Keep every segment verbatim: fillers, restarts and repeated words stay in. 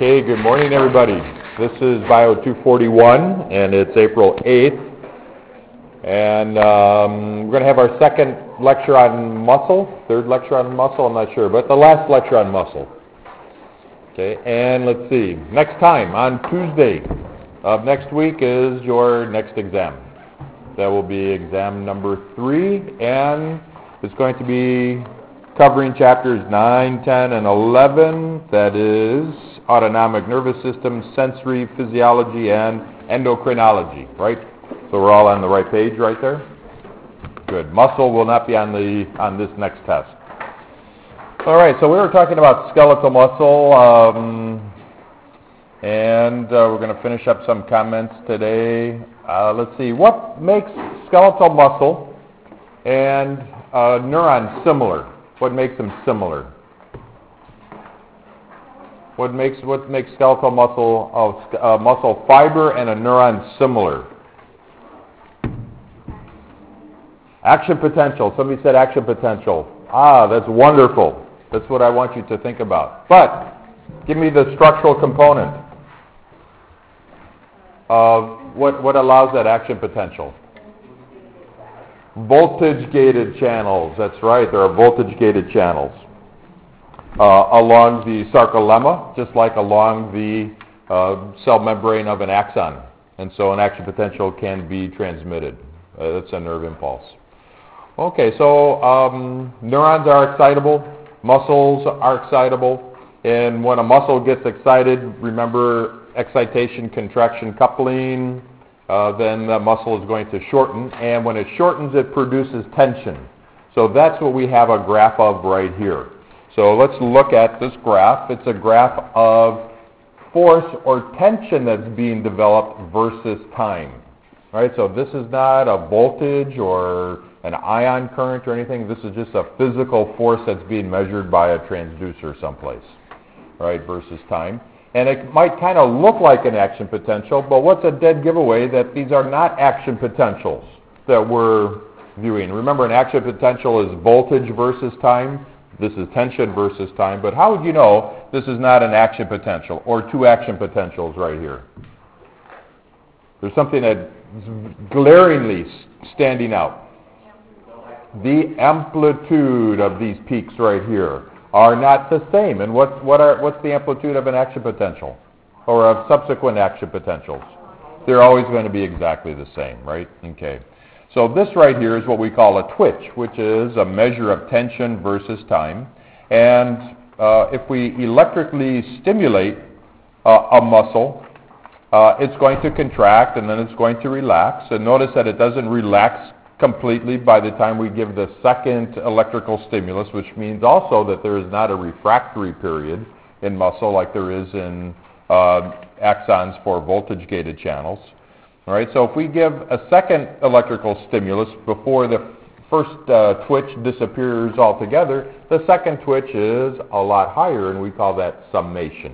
Okay, good morning everybody. This is Bio two forty-one and it's April eighth. And um, we're going to have our second lecture on muscle, third lecture on muscle, I'm not sure, but the last lecture on muscle. Okay, and let's see, next time on Tuesday of next week is your next exam. That will be exam number three, and it's going to be covering chapters nine, ten, and eleven, that is autonomic nervous system, sensory physiology, and endocrinology, right? So we're all on the right page right there? Good. Muscle will not be on the on this next test. All right, so we were talking about skeletal muscle, um, and uh, we're going to finish up some comments today. Uh, let's see, what makes skeletal muscle and uh, neurons similar? What makes them similar? What makes what makes skeletal muscle, uh, uh, muscle fiber and a neuron similar? Action potential. Somebody said action potential. Ah, that's wonderful. That's what I want you to think about. But give me the structural component of what what allows that action potential. Voltage-gated channels. That's right. There are voltage-gated channels uh, along the sarcolemma, just like along the uh, cell membrane of an axon. And so an action potential can be transmitted. Uh, that's a nerve impulse. Okay, so um, neurons are excitable, muscles are excitable, and when a muscle gets excited, remember excitation, contraction, coupling, uh, then the muscle is going to shorten, and when it shortens, it produces tension. So that's what we have a graph of right here. So let's look at this graph. It's a graph of force or tension that's being developed versus time. Right? So this is not a voltage or an ion current or anything. This is just a physical force that's being measured by a transducer someplace, right, versus time. And it might kind of look like an action potential, but what's a dead giveaway that these are not action potentials that we're viewing. Remember, an action potential is voltage versus time. This is tension versus time. But how would you know this is not an action potential or two action potentials right here? There's something that's glaringly standing out. The amplitude of these peaks right here are not the same. And what's, what are, what's the amplitude of an action potential or of subsequent action potentials? They're always going to be exactly the same, right? Okay. So this right here is what we call a twitch, which is a measure of tension versus time. And uh, if we electrically stimulate uh, a muscle, uh, it's going to contract and then it's going to relax. And notice that it doesn't relax completely by the time we give the second electrical stimulus, which means also that there is not a refractory period in muscle like there is in uh, axons for voltage-gated channels. All right, so if we give a second electrical stimulus before the first uh, twitch disappears altogether, the second twitch is a lot higher, and we call that summation.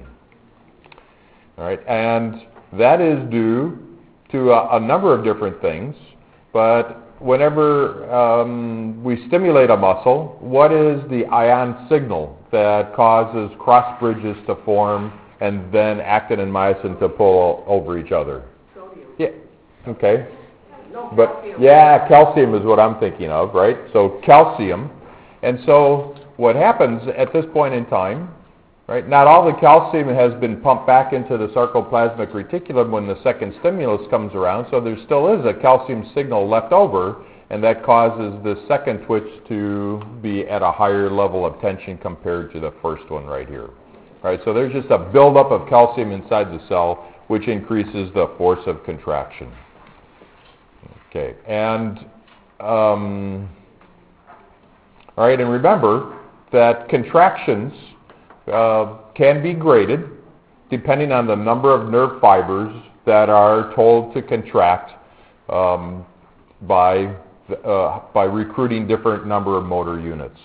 All right, and that is due to a, a number of different things, but whenever um, we stimulate a muscle, what is the ion signal that causes cross bridges to form and then actin and myosin to pull over each other? Sodium. Yeah. Okay. No, but calcium. Yeah, calcium is what I'm thinking of, right? So calcium. And so what happens at this point in time, right? Not all the calcium has been pumped back into the sarcoplasmic reticulum when the second stimulus comes around, so there still is a calcium signal left over, and that causes the second twitch to be at a higher level of tension compared to the first one right here. All right, so there's just a buildup of calcium inside the cell, which increases the force of contraction. Okay, and um, all right, and remember that contractions Uh, can be graded depending on the number of nerve fibers that are told to contract um, by, uh, by recruiting different number of motor units.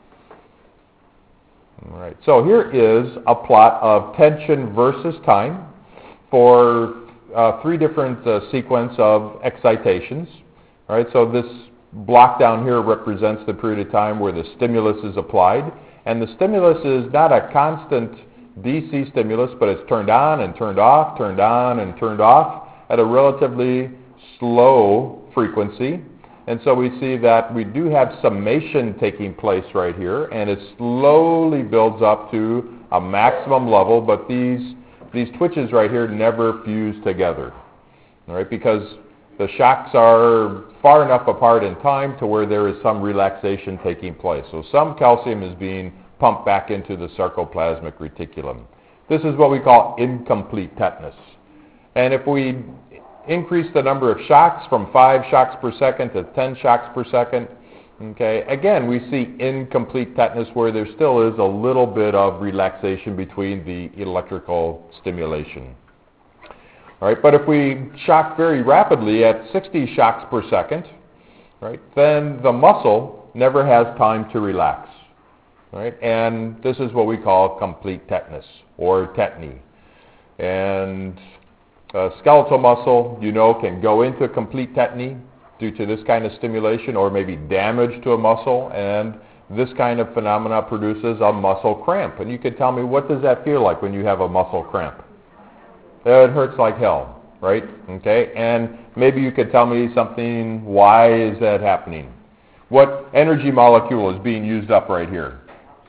All right, so here is a plot of tension versus time for uh, three different uh, sequence of excitations. All right, so this block down here represents the period of time where the stimulus is applied. And the stimulus is not a constant D C stimulus, but it's turned on and turned off, turned on and turned off at a relatively slow frequency. And so we see that we do have summation taking place right here, and it slowly builds up to a maximum level, but these these twitches right here never fuse together, all right, because the shocks are far enough apart in time to where there is some relaxation taking place. So some calcium is being pumped back into the sarcoplasmic reticulum. This is what we call incomplete tetanus. And if we increase the number of shocks from five shocks per second to ten shocks per second, okay, again, we see incomplete tetanus where there still is a little bit of relaxation between the electrical stimulation. All right, but if we shock very rapidly at sixty shocks per second, right, then the muscle never has time to relax. Right, and this is what we call complete tetanus or tetany. And uh, skeletal muscle, you know, can go into complete tetany due to this kind of stimulation or maybe damage to a muscle, and this kind of phenomena produces a muscle cramp. And you could tell me, what does that feel like when you have a muscle cramp? It hurts like hell, right? Okay, and maybe you could tell me something, why is that happening? What energy molecule is being used up right here?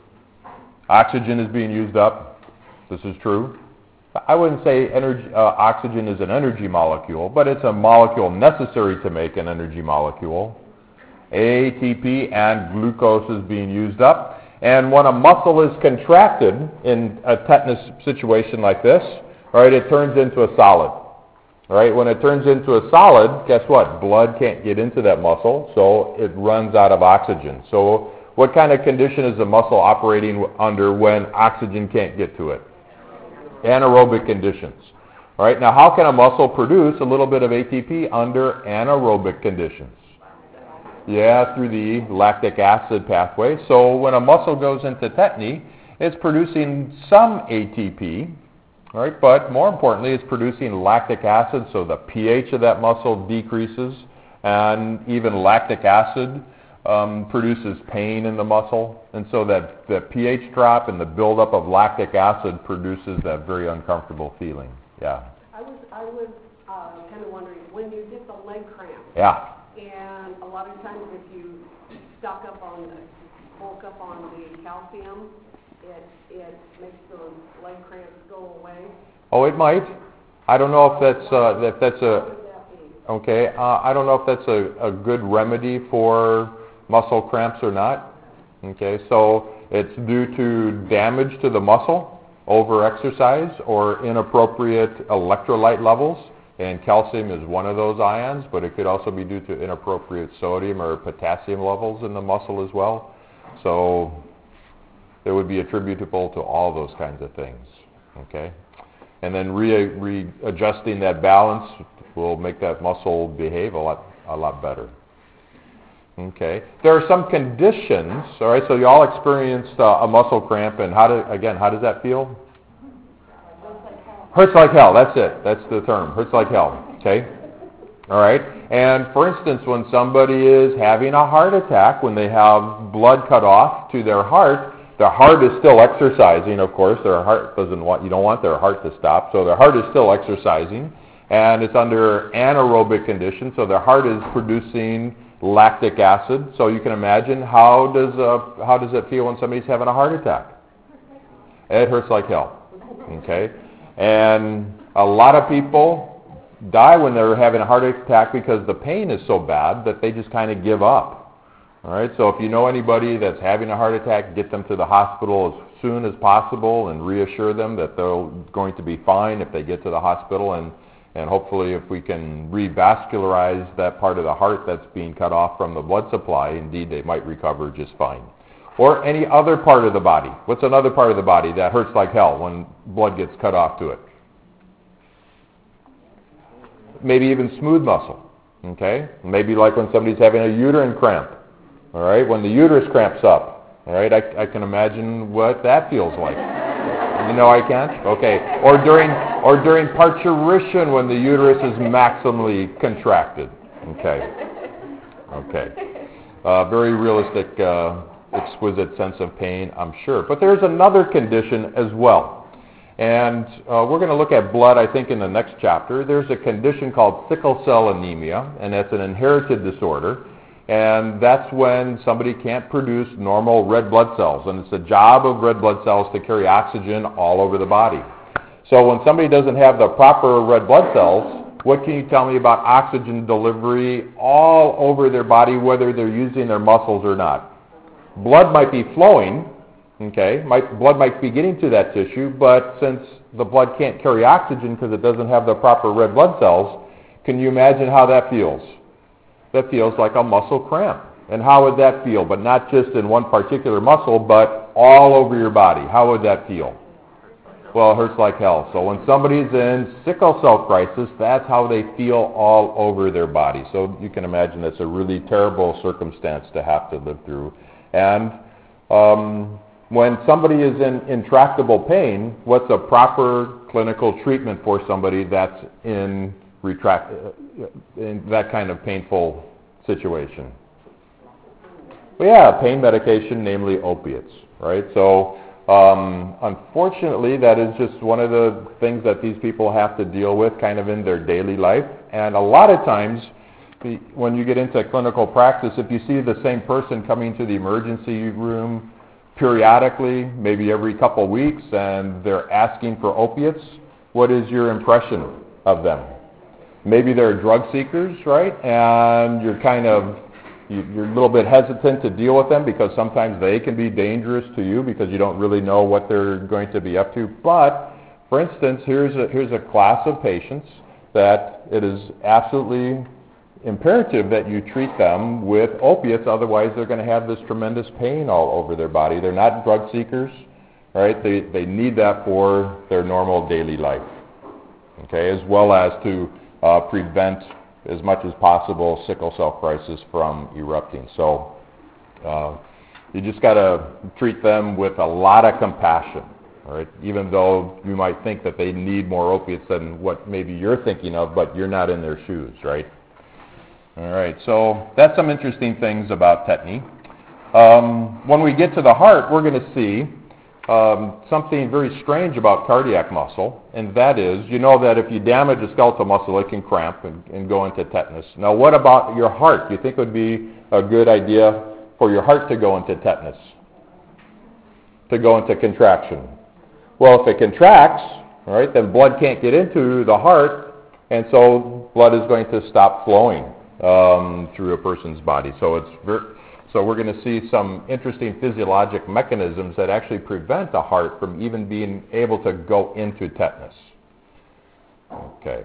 Oxygen is being used up. This is true. I wouldn't say energy, uh, oxygen is an energy molecule, but it's a molecule necessary to make an energy molecule. A T P and glucose is being used up. And when a muscle is contracted in a tetanus situation like this, all right, it turns into a solid. All right, when it turns into a solid, guess what? Blood can't get into that muscle, so it runs out of oxygen. So what kind of condition is the muscle operating under when oxygen can't get to it? Anaerobic conditions. All right, now how can a muscle produce a little bit of A T P under anaerobic conditions? Yeah, through the lactic acid pathway. So when a muscle goes into tetany, it's producing some A T P, all right, but more importantly, it's producing lactic acid, so the pH of that muscle decreases, and even lactic acid Um, produces pain in the muscle, and so that the pH drop and the buildup of lactic acid produces that very uncomfortable feeling. Yeah. I was I was uh, kind of wondering, when you get the leg cramp. Yeah. And a lot of times, if you stock up on the bulk up on the calcium, it it makes those leg cramps go away. Oh, it might. I don't know if that's uh, if that's a How would that be? okay. Uh, I don't know if that's a, a good remedy for muscle cramps or not. Okay, so it's due to damage to the muscle, over-exercise, or inappropriate electrolyte levels, and calcium is one of those ions, but it could also be due to inappropriate sodium or potassium levels in the muscle as well. So it would be attributable to all those kinds of things. Okay, and then re- readjusting that balance will make that muscle behave a lot, a lot better. Okay. There are some conditions, all right, so you all experienced uh, a muscle cramp, and how do, again, how does that feel? Hurts like hell, that's it. That's the term, hurts like hell, okay? All right, and for instance, when somebody is having a heart attack, when they have blood cut off to their heart, their heart is still exercising, of course. Their heart doesn't want, you don't want their heart to stop, so their heart is still exercising, and it's under anaerobic conditions, so their heart is producing lactic acid. So you can imagine, how does uh, how does it feel when somebody's having a heart attack? It hurts like hell. Okay, and a lot of people die when they're having a heart attack because the pain is so bad that they just kind of give up. All right, so if you know anybody that's having a heart attack, get them to the hospital as soon as possible and reassure them that they're going to be fine if they get to the hospital, and And hopefully if we can revascularize that part of the heart that's being cut off from the blood supply, indeed they might recover just fine. Or any other part of the body. What's another part of the body that hurts like hell when blood gets cut off to it? Maybe even smooth muscle. Okay? Maybe like when somebody's having a uterine cramp. All right? When the uterus cramps up. All right? I, I can imagine what that feels like. You know I can't? Okay. Or during or during parturition when the uterus is maximally contracted. Okay. Okay. Uh, very realistic, uh, exquisite sense of pain, I'm sure. But there's another condition as well. And uh, we're going to look at blood, I think, in the next chapter. There's a condition called sickle cell anemia, and that's an inherited disorder. And that's when somebody can't produce normal red blood cells. And it's the job of red blood cells to carry oxygen all over the body. So when somebody doesn't have the proper red blood cells, what can you tell me about oxygen delivery all over their body, whether they're using their muscles or not? Blood might be flowing, okay, might, blood might be getting to that tissue, but since the blood can't carry oxygen because it doesn't have the proper red blood cells, can you imagine how that feels? That feels like a muscle cramp. And how would that feel? But not just in one particular muscle, but all over your body. How would that feel? Well, it hurts like hell. So when somebody's in sickle cell crisis, that's how they feel all over their body. So you can imagine that's a really terrible circumstance to have to live through. And um, when somebody is in intractable pain, what's a proper clinical treatment for somebody that's in, retract, in that kind of painful situation? Well, yeah, pain medication, namely opiates, right? So Um, unfortunately, that is just one of the things that these people have to deal with kind of in their daily life. And a lot of times, the, when you get into clinical practice, if you see the same person coming to the emergency room periodically, maybe every couple weeks, and they're asking for opiates, what is your impression of them? Maybe they're drug seekers, right? And you're kind of You're a little bit hesitant to deal with them because sometimes they can be dangerous to you because you don't really know what they're going to be up to. But, for instance, here's a, here's a class of patients that it is absolutely imperative that you treat them with opiates, otherwise they're going to have this tremendous pain all over their body. They're not drug seekers, right? They, they need that for their normal daily life, okay, as well as to uh, prevent as much as possible sickle cell crisis from erupting. So uh, you just got to treat them with a lot of compassion, all right? Even though you might think that they need more opiates than what maybe you're thinking of, but you're not in their shoes, right? All right, so that's some interesting things about tetany. Um, when we get to the heart, we're going to see Um, something very strange about cardiac muscle, and that is, you know that if you damage a skeletal muscle, it can cramp and, and go into tetanus. Now, what about your heart? Do you think it would be a good idea for your heart to go into tetanus, to go into contraction? Well, if it contracts, all right, then blood can't get into the heart, and so blood is going to stop flowing um, through a person's body. So it's very So we're going to see some interesting physiologic mechanisms that actually prevent the heart from even being able to go into tetanus. Okay.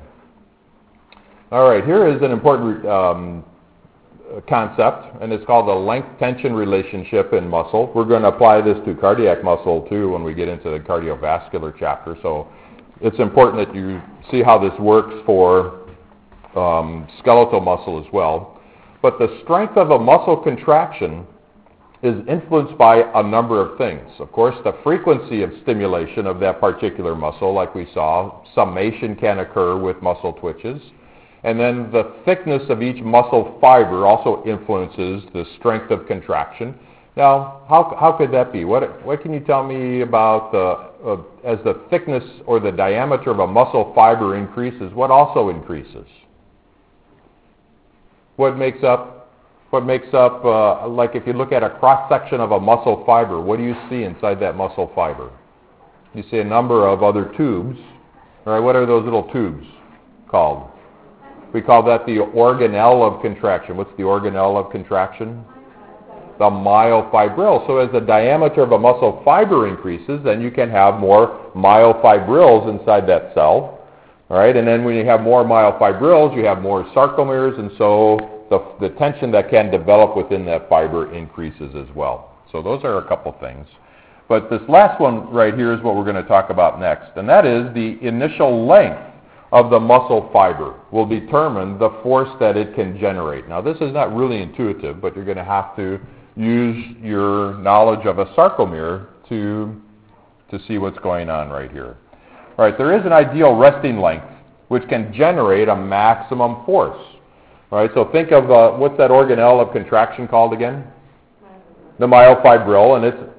All right, here is an important um, concept, and it's called the length-tension relationship in muscle. We're going to apply this to cardiac muscle, too, when we get into the cardiovascular chapter. So it's important that you see how this works for um, skeletal muscle as well. But the strength of a muscle contraction is influenced by a number of things. Of course, the frequency of stimulation of that particular muscle, like we saw, summation can occur with muscle twitches. And then the thickness of each muscle fiber also influences the strength of contraction. Now, how, how could that be? What, what can you tell me about the, uh, as the thickness or the diameter of a muscle fiber increases, what also increases? What makes up, what makes up, uh, like if you look at a cross-section of a muscle fiber, what do you see inside that muscle fiber? You see a number of other tubes. All right, what are those little tubes called? We call that the organelle of contraction. What's the organelle of contraction? The myofibril. So as the diameter of a muscle fiber increases, then you can have more myofibrils inside that cell. All right, and then when you have more myofibrils, you have more sarcomeres, and so the, the tension that can develop within that fiber increases as well. So those are a couple things. But this last one right here is what we're going to talk about next, and that is the initial length of the muscle fiber will determine the force that it can generate. Now, this is not really intuitive, but you're going to have to use your knowledge of a sarcomere to, to see what's going on right here. All right, there is an ideal resting length which can generate a maximum force. All right, so think of, uh, what's that organelle of contraction called again? The myofibril, and it's,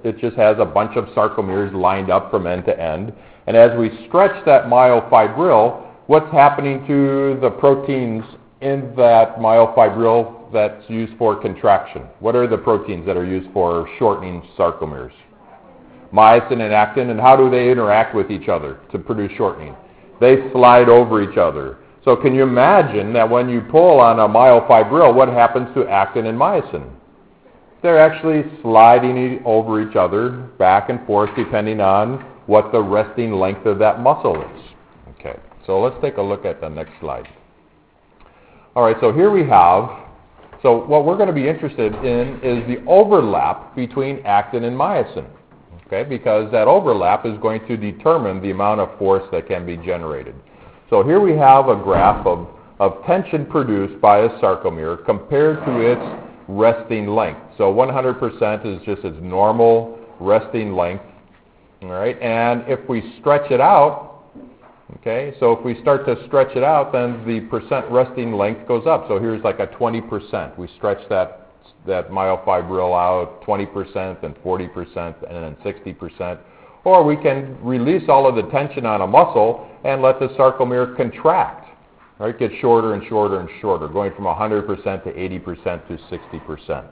it just has a bunch of sarcomeres lined up from end to end. And as we stretch that myofibril, what's happening to the proteins in that myofibril that's used for contraction? What are the proteins that are used for shortening sarcomeres? Myosin and actin. And how do they interact with each other to produce shortening? They slide over each other. So can you imagine that when you pull on a myofibril, what happens to actin and myosin? They're actually sliding over each other back and forth depending on what the resting length of that muscle is. Okay, so let's take a look at the next slide. All right, so here we have, so what we're going to be interested in is the overlap between actin and myosin, okay, because that overlap is going to determine the amount of force that can be generated. So here we have a graph of, of tension produced by a sarcomere compared to its resting length. So one hundred percent is just its normal resting length, all right, and if we stretch it out, okay, so if we start to stretch it out, then the percent resting length goes up. So here's like a twenty percent. We stretch that, that myofibril out twenty percent and forty percent and then sixty percent. Or we can release all of the tension on a muscle and let the sarcomere contract, right, get shorter and shorter and shorter, going from one hundred percent to eighty percent to sixty percent.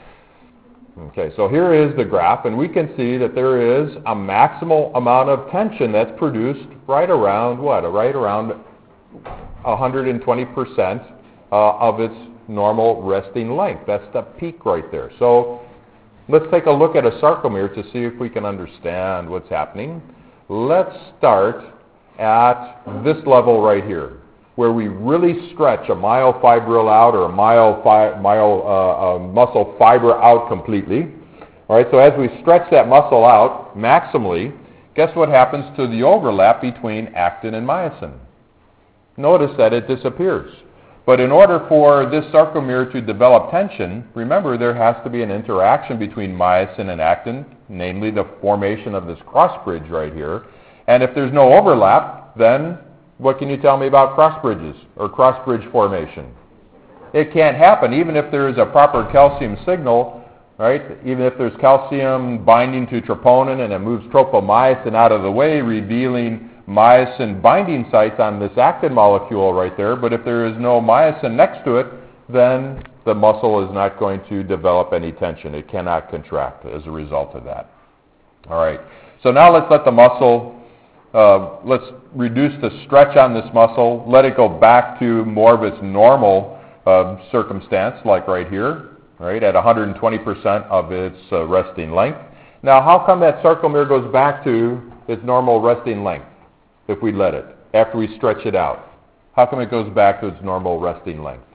Okay, so here is the graph, and we can see that there is a maximal amount of tension that's produced right around, what, right around one hundred twenty percent uh, of its normal resting length. That's the peak right there. So let's take a look at a sarcomere to see if we can understand what's happening. Let's start at this level right here, where we really stretch a myofibril out or a myofi- myo, uh, uh, muscle fiber out completely. All right, so as we stretch that muscle out maximally, guess what happens to the overlap between actin and myosin? Notice that it disappears. But in order for this sarcomere to develop tension, remember there has to be an interaction between myosin and actin, namely the formation of this cross bridge right here. And if there's no overlap, then what can you tell me about cross bridges or cross bridge formation? It can't happen even if there is a proper calcium signal, right? Even if there's calcium binding to troponin and it moves tropomyosin out of the way, revealing myosin binding sites on this actin molecule right there. But if there is no myosin next to it, then the muscle is not going to develop any tension. It cannot contract as a result of that. All right. So now let's let the muscle Uh, let's reduce the stretch on this muscle, let it go back to more of its normal uh, circumstance, like right here, right, at one hundred twenty percent of its uh, resting length. Now, how come that sarcomere goes back to its normal resting length if we let it, after we stretch it out? How come it goes back to its normal resting length?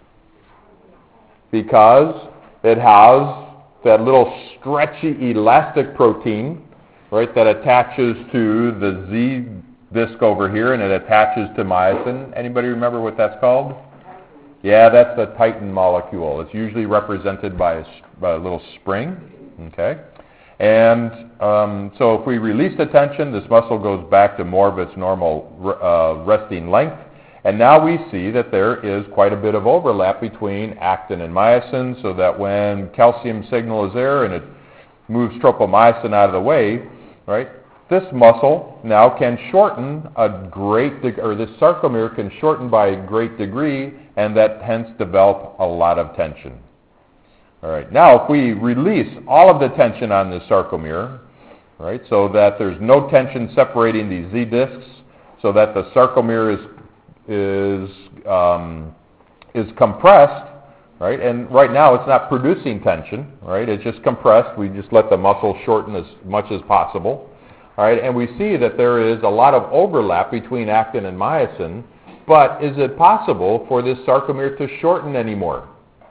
Because it has that little stretchy elastic protein, right, that attaches to the Z disc over here, and it attaches to myosin. Anybody remember what that's called? Yeah, that's the titin molecule. It's usually represented by a, by a little spring, okay? And um, so if we release the tension, this muscle goes back to more of its normal uh, resting length. And now we see that there is quite a bit of overlap between actin and myosin, so that when calcium signal is there and it moves tropomyosin out of the way, right, this muscle now can shorten a great, de- or this sarcomere can shorten by a great degree, and that hence develop a lot of tension. All right, now if we release all of the tension on this sarcomere, right, so that there's no tension separating these Z discs, so that the sarcomere is is um, is compressed, right, and right now it's not producing tension, right, it's just compressed. We just let the muscle shorten as much as possible. All right, and we see that there is a lot of overlap between actin and myosin, but is it possible for this sarcomere to shorten anymore?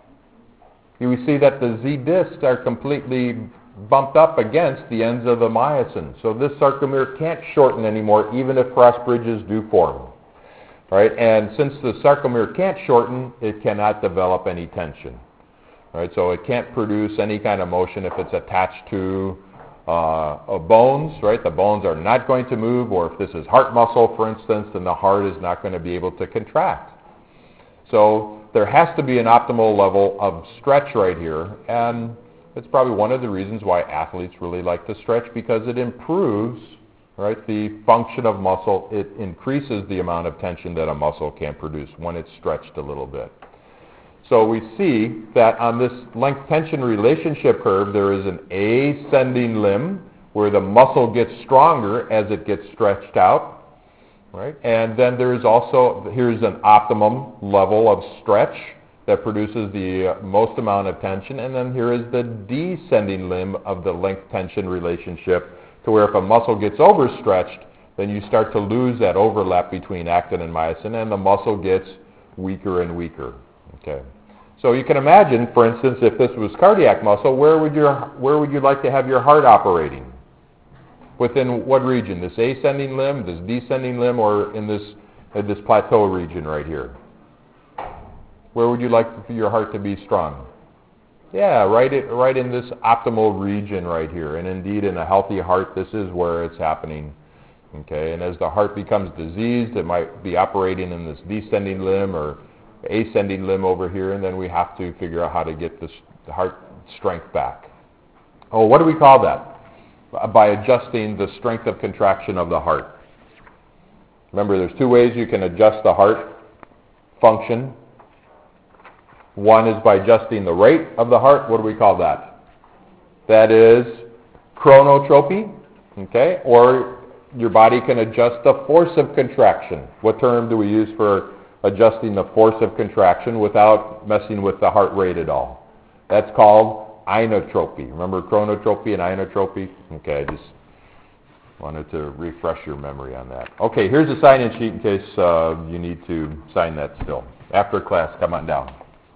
We see that the Z discs are completely bumped up against the ends of the myosin, so this sarcomere can't shorten anymore even if cross bridges do form. All right, and since the sarcomere can't shorten, it cannot develop any tension. All right, so it can't produce any kind of motion if it's attached to Uh, bones, right? The bones are not going to move, or if this is heart muscle, for instance, then the heart is not going to be able to contract. So there has to be an optimal level of stretch right here, and It's probably one of the reasons why athletes really like to stretch, because it improves, right, the function of muscle. It increases the amount of tension that a muscle can produce when it's stretched a little bit. So we see that on this length-tension relationship curve, there is an ascending limb where the muscle gets stronger as it gets stretched out, right? And then there is also, here's an optimum level of stretch that produces the uh, most amount of tension, and then here is the descending limb of the length-tension relationship, to where if a muscle gets overstretched, then you start to lose that overlap between actin and myosin, and the muscle gets weaker and weaker. Okay. So you can imagine, for instance, if this was cardiac muscle, where would your where would you like to have your heart operating? Within what region? This ascending limb, this descending limb, or in this uh, this plateau region right here? Where would you like for your heart to be strong? Yeah, right, it, right in this optimal region right here. And indeed, in a healthy heart, this is where it's happening. Okay, and as the heart becomes diseased, it might be operating in this descending limb or ascending limb over here, and then we have to figure out how to get this, the heart strength back. Oh, what do we call that? By adjusting the strength of contraction of the heart. Remember, there's two ways you can adjust the heart function. One is by adjusting the rate of the heart. What do we call that? That is chronotropy, okay? Or your body can adjust the force of contraction. What term do we use for adjusting the force of contraction without messing with the heart rate at all? That's called inotropy. Remember chronotropy and inotropy? Okay, I just wanted to refresh your memory on that. Okay, here's a sign-in sheet in case uh, you need to sign that still. After class, come on down.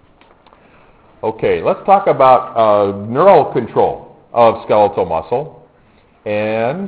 Okay, let's talk about uh, neural control of skeletal muscle. And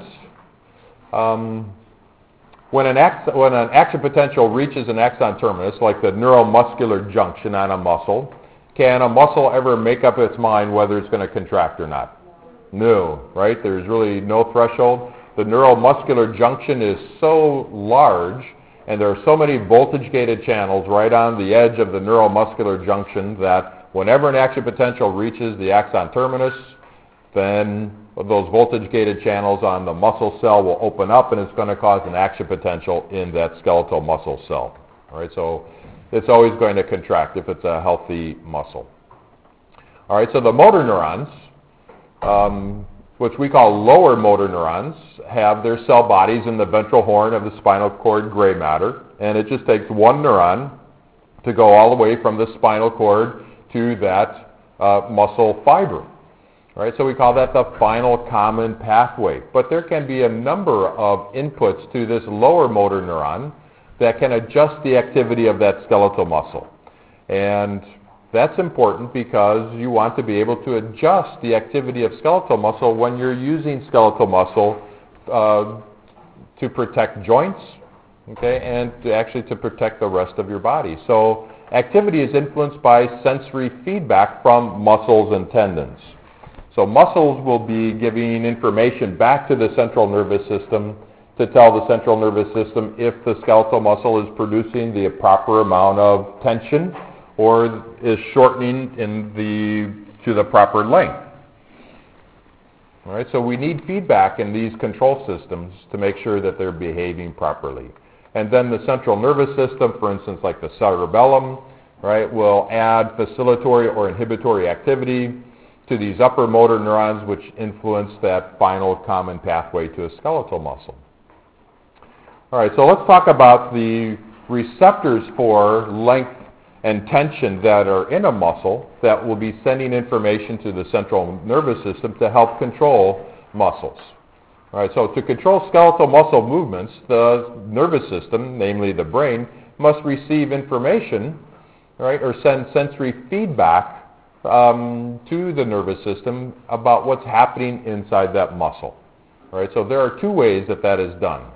um, when, an ax- when an action potential reaches an axon terminus, like the neuromuscular junction on a muscle, can a muscle ever make up its mind whether it's going to contract or not? No, right? There's really no threshold. The neuromuscular junction is so large, and there are so many voltage-gated channels right on the edge of the neuromuscular junction that whenever an action potential reaches the axon terminus, then those voltage-gated channels on the muscle cell will open up, and it's going to cause an action potential in that skeletal muscle cell. All right, so it's always going to contract if it's a healthy muscle. All right, so the motor neurons, um, which we call lower motor neurons, have their cell bodies in the ventral horn of the spinal cord gray matter, and it just takes one neuron to go all the way from the spinal cord to that uh, muscle fiber. All right, so we call that the final common pathway. But there can be a number of inputs to this lower motor neuron that can adjust the activity of that skeletal muscle. And that's important because you want to be able to adjust the activity of skeletal muscle when you're using skeletal muscle uh, to protect joints, okay, and to actually to protect the rest of your body. So activity is influenced by sensory feedback from muscles and tendons. So muscles will be giving information back to the central nervous system to tell the central nervous system if the skeletal muscle is producing the proper amount of tension or is shortening in the to the proper length. All right, so we need feedback in these control systems to make sure that they're behaving properly. And then the central nervous system, for instance, like the cerebellum, right, will add facilitatory or inhibitory activity to these upper motor neurons, which influence that final common pathway to a skeletal muscle. All right, so let's talk about the receptors for length and tension that are in a muscle that will be sending information to the central nervous system to help control muscles. All right, so to control skeletal muscle movements, the nervous system, namely the brain, must receive information, right, or send sensory feedback um, to the nervous system about what's happening inside that muscle. All right, so there are two ways that that is done.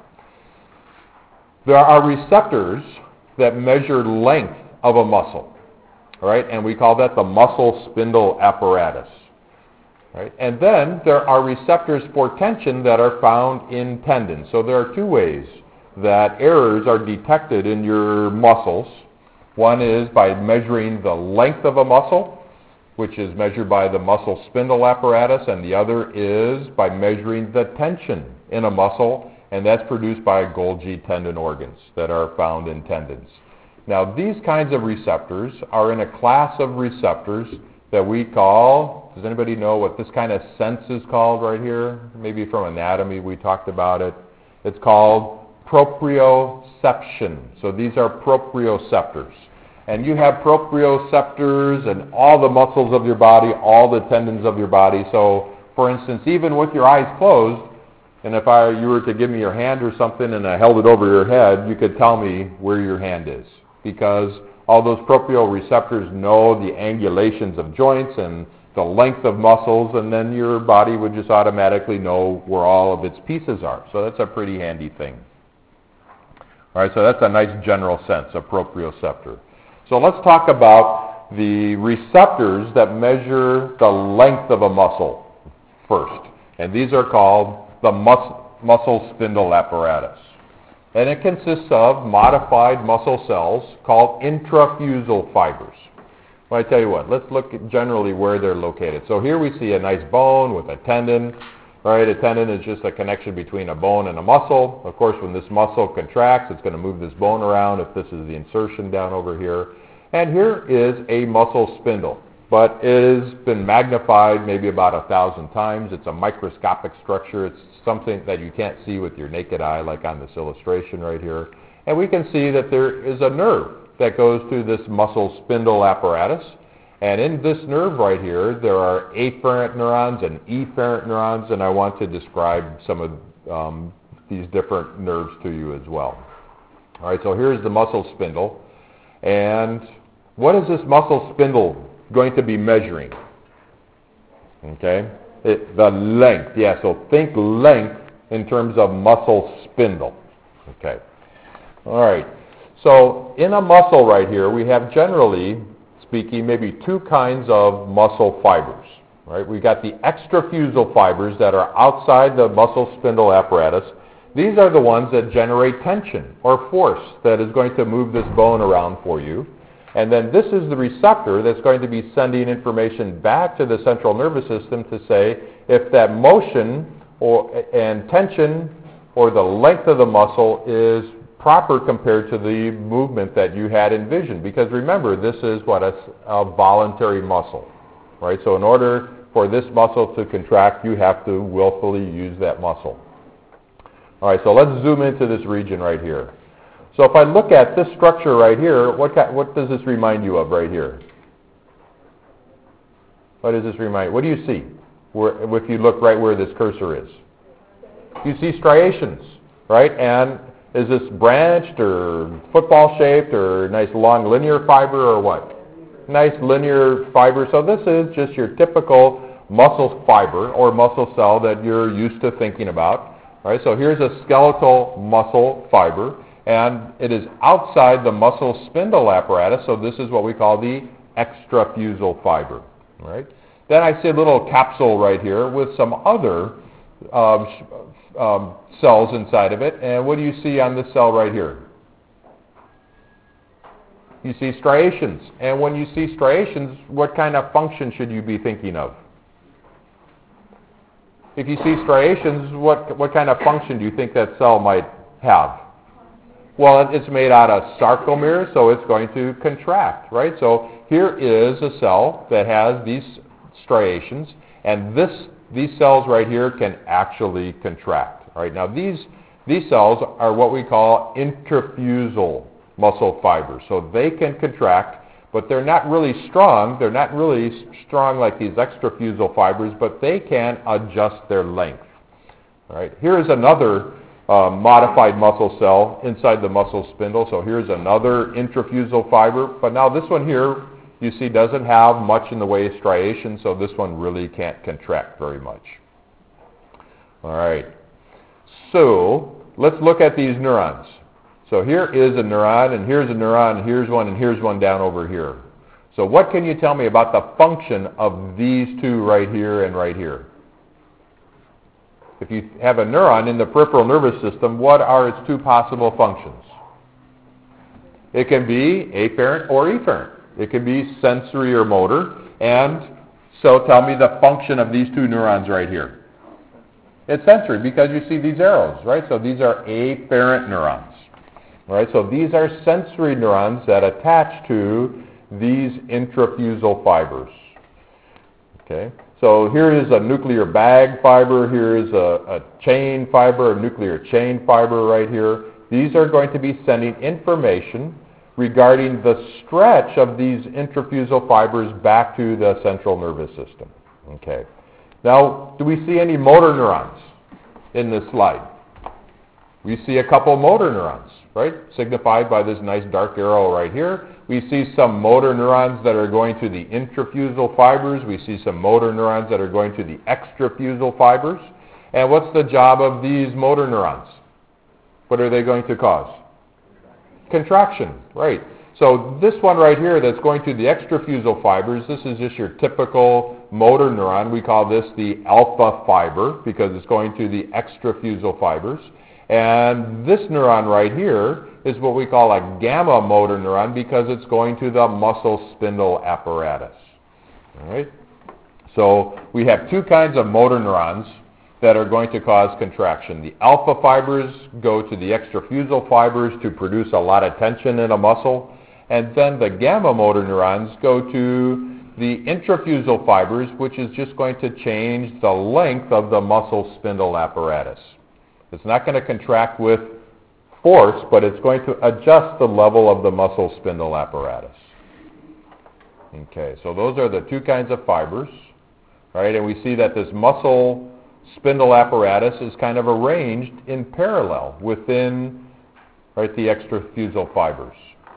There are receptors that measure length of a muscle, all right, and we call that the muscle spindle apparatus. Right? And then there are receptors for tension that are found in tendons. So there are two ways that errors are detected in your muscles. One is by measuring the length of a muscle, which is measured by the muscle spindle apparatus, and the other is by measuring the tension in a muscle, and that's produced by Golgi tendon organs that are found in tendons. Now, these kinds of receptors are in a class of receptors that we call, does anybody know what this kind of sense is called right here? Maybe from anatomy we talked about it. It's called proprioception. So these are proprioceptors. And you have proprioceptors in all the muscles of your body, all the tendons of your body. So, for instance, even with your eyes closed, and if I, you were to give me your hand or something and I held it over your head, you could tell me where your hand is, because all those proprioceptors know the angulations of joints and the length of muscles, and then your body would just automatically know where all of its pieces are. So that's a pretty handy thing. All right, so that's a nice general sense, a proprioceptor. So let's talk about the receptors that measure the length of a muscle first. And these are called the mus- muscle spindle apparatus. And it consists of modified muscle cells called intrafusal fibers. Well, I tell you what, let's look at generally where they're located. So here we see a nice bone with a tendon. Right? A tendon is just a connection between a bone and a muscle. Of course, when this muscle contracts, it's going to move this bone around if this is the insertion down over here. And here is a muscle spindle, but it has been magnified maybe about a thousand times. It's a microscopic structure. It's something that you can't see with your naked eye, like on this illustration right here. And we can see that there is a nerve that goes through this muscle spindle apparatus. And in this nerve right here, there are afferent neurons and efferent neurons, and I want to describe some of um, these different nerves to you as well. All right, so here's the muscle spindle. And what is this muscle spindle going to be measuring? Okay, it, the length. Yeah, so think length in terms of muscle spindle. Okay, all right. So in a muscle right here, we have generally speaking, maybe two kinds of muscle fibers. Right? We've got the extrafusal fibers that are outside the muscle spindle apparatus. These are the ones that generate tension or force that is going to move this bone around for you. And then this is the receptor that's going to be sending information back to the central nervous system to say if that motion or, and tension or the length of the muscle is proper compared to the movement that you had envisioned. Because remember, this is what a, a voluntary muscle, right? So in order for this muscle to contract, you have to willfully use that muscle. All right, so let's zoom into this region right here. So if I look at this structure right here, what kind, what does this remind you of right here? What does this remind you? What do you see where, if you look right where this cursor is? You see striations, right? And is this branched or football-shaped or nice long linear fiber or what? Nice linear fiber. So this is just your typical muscle fiber or muscle cell that you're used to thinking about. All right, so here's a skeletal muscle fiber, and it is outside the muscle spindle apparatus, so this is what we call the extrafusal fiber. All right. Then I see a little capsule right here with some other um, um, cells inside of it. And what do you see on this cell right here? You see striations. And when you see striations, what kind of function should you be thinking of? If you see striations, what, what kind of function do you think that cell might have? Well, it's made out of sarcomeres, so it's going to contract, right? So here is a cell that has these striations, and this these cells right here can actually contract. Right? Now these these cells are what we call intrafusal muscle fibers. So they can contract, but they're not really strong. They're not really strong like these extrafusal fibers, but they can adjust their length. All right? Here is another uh, modified muscle cell inside the muscle spindle. So here's another intrafusal fiber, but now this one here, you see, doesn't have much in the way of striation, so this one really can't contract very much. All right. So let's look at these neurons. So here is a neuron, and here's a neuron, and here's one, and here's one down over here. So what can you tell me about the function of these two right here and right here? If you have a neuron in the peripheral nervous system, what are its two possible functions? It can be afferent or efferent. It could be sensory or motor. And so tell me the function of these two neurons right here. It's sensory because you see these arrows, right? So these are afferent neurons, right? So these are sensory neurons that attach to these intrafusal fibers. Okay? So here is a nuclear bag fiber, here is a, a chain fiber, a nuclear chain fiber right here. These are going to be sending information regarding the stretch of these intrafusal fibers back to the central nervous system. Okay. Now, do we see any motor neurons in this slide? We see a couple motor neurons, right, signified by this nice dark arrow right here. We see some motor neurons that are going to the intrafusal fibers. We see some motor neurons that are going to the extrafusal fibers. And what's the job of these motor neurons? What are they going to cause? Contraction, right. So this one right here that's going to the extrafusal fibers, this is just your typical motor neuron. We call this the alpha fiber because it's going to the extrafusal fibers. And this neuron right here is what we call a gamma motor neuron because it's going to the muscle spindle apparatus. All right? So we have two kinds of motor neurons that are going to cause contraction. The alpha fibers go to the extrafusal fibers to produce a lot of tension in a muscle, and then the gamma motor neurons go to the intrafusal fibers, which is just going to change the length of the muscle spindle apparatus. It's not going to contract with force, but it's going to adjust the level of the muscle spindle apparatus. Okay, so those are the two kinds of fibers, right? And we see that this muscle spindle apparatus is kind of arranged in parallel within, right, the extrafusal fibers.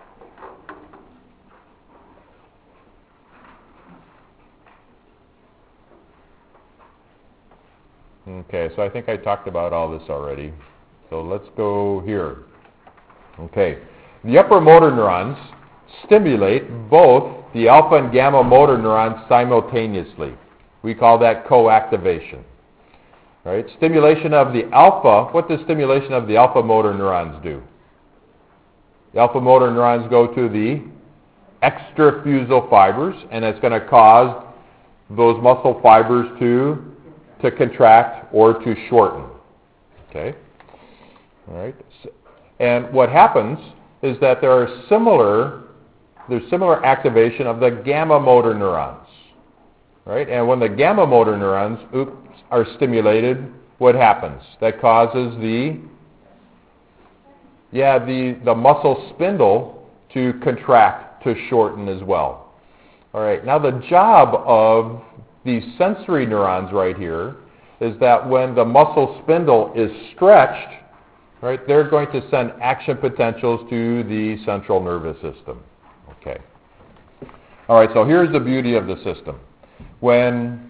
Okay, so I think I talked about all this already. So let's go here. Okay, the upper motor neurons stimulate both the alpha and gamma motor neurons simultaneously. We call that coactivation. Right? Stimulation of the alpha, what does stimulation of the alpha motor neurons do? The alpha motor neurons go to the extrafusal fibers, and it's going to cause those muscle fibers to to contract or to shorten. Okay? All right. And what happens is that there are similar, there's similar activation of the gamma motor neurons. Right? And when the gamma motor neurons oops, are stimulated, what happens? That causes the, yeah, the, the muscle spindle to contract, to shorten as well. All right. Now the job of these sensory neurons right here is that when the muscle spindle is stretched, right, they're going to send action potentials to the central nervous system. Okay. All right, so here's the beauty of the system. When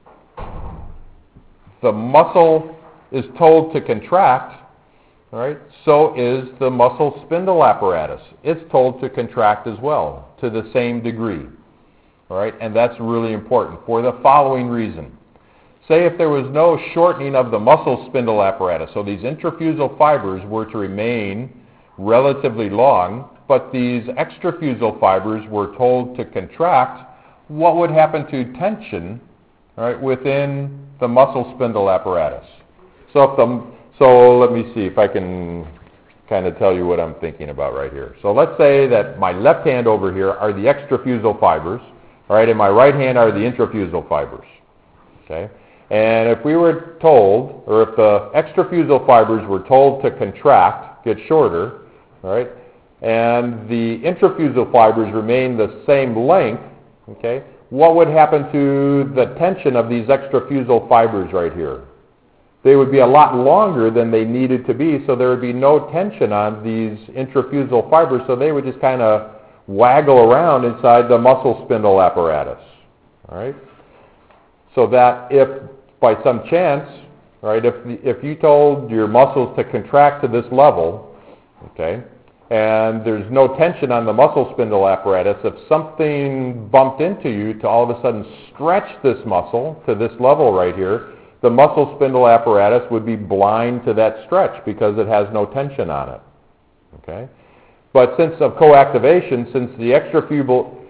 the muscle is told to contract, all right, so is the muscle spindle apparatus. It's told to contract as well, to the same degree. All right, and that's really important for the following reason. Say if there was no shortening of the muscle spindle apparatus, so these intrafusal fibers were to remain relatively long, but these extrafusal fibers were told to contract, what would happen to tension, all right, within the muscle spindle apparatus? So, if the, so let me see if I can kind of tell you what I'm thinking about right here. So let's say that my left hand over here are the extrafusal fibers, all right, and my right hand are the intrafusal fibers. Okay? And if we were told, or if the extrafusal fibers were told to contract, get shorter, all right, and the intrafusal fibers remain the same length, okay, what would happen to the tension of these extrafusal fibers right here? They would be a lot longer than they needed to be, so there would be no tension on these intrafusal fibers, so they would just kind of waggle around inside the muscle spindle apparatus. All right? So that if by some chance, right, if the, if you told your muscles to contract to this level, okay, and there's no tension on the muscle spindle apparatus, if something bumped into you to all of a sudden stretch this muscle to this level right here, the muscle spindle apparatus would be blind to that stretch because it has no tension on it. Okay? But since of coactivation, since the extrafusal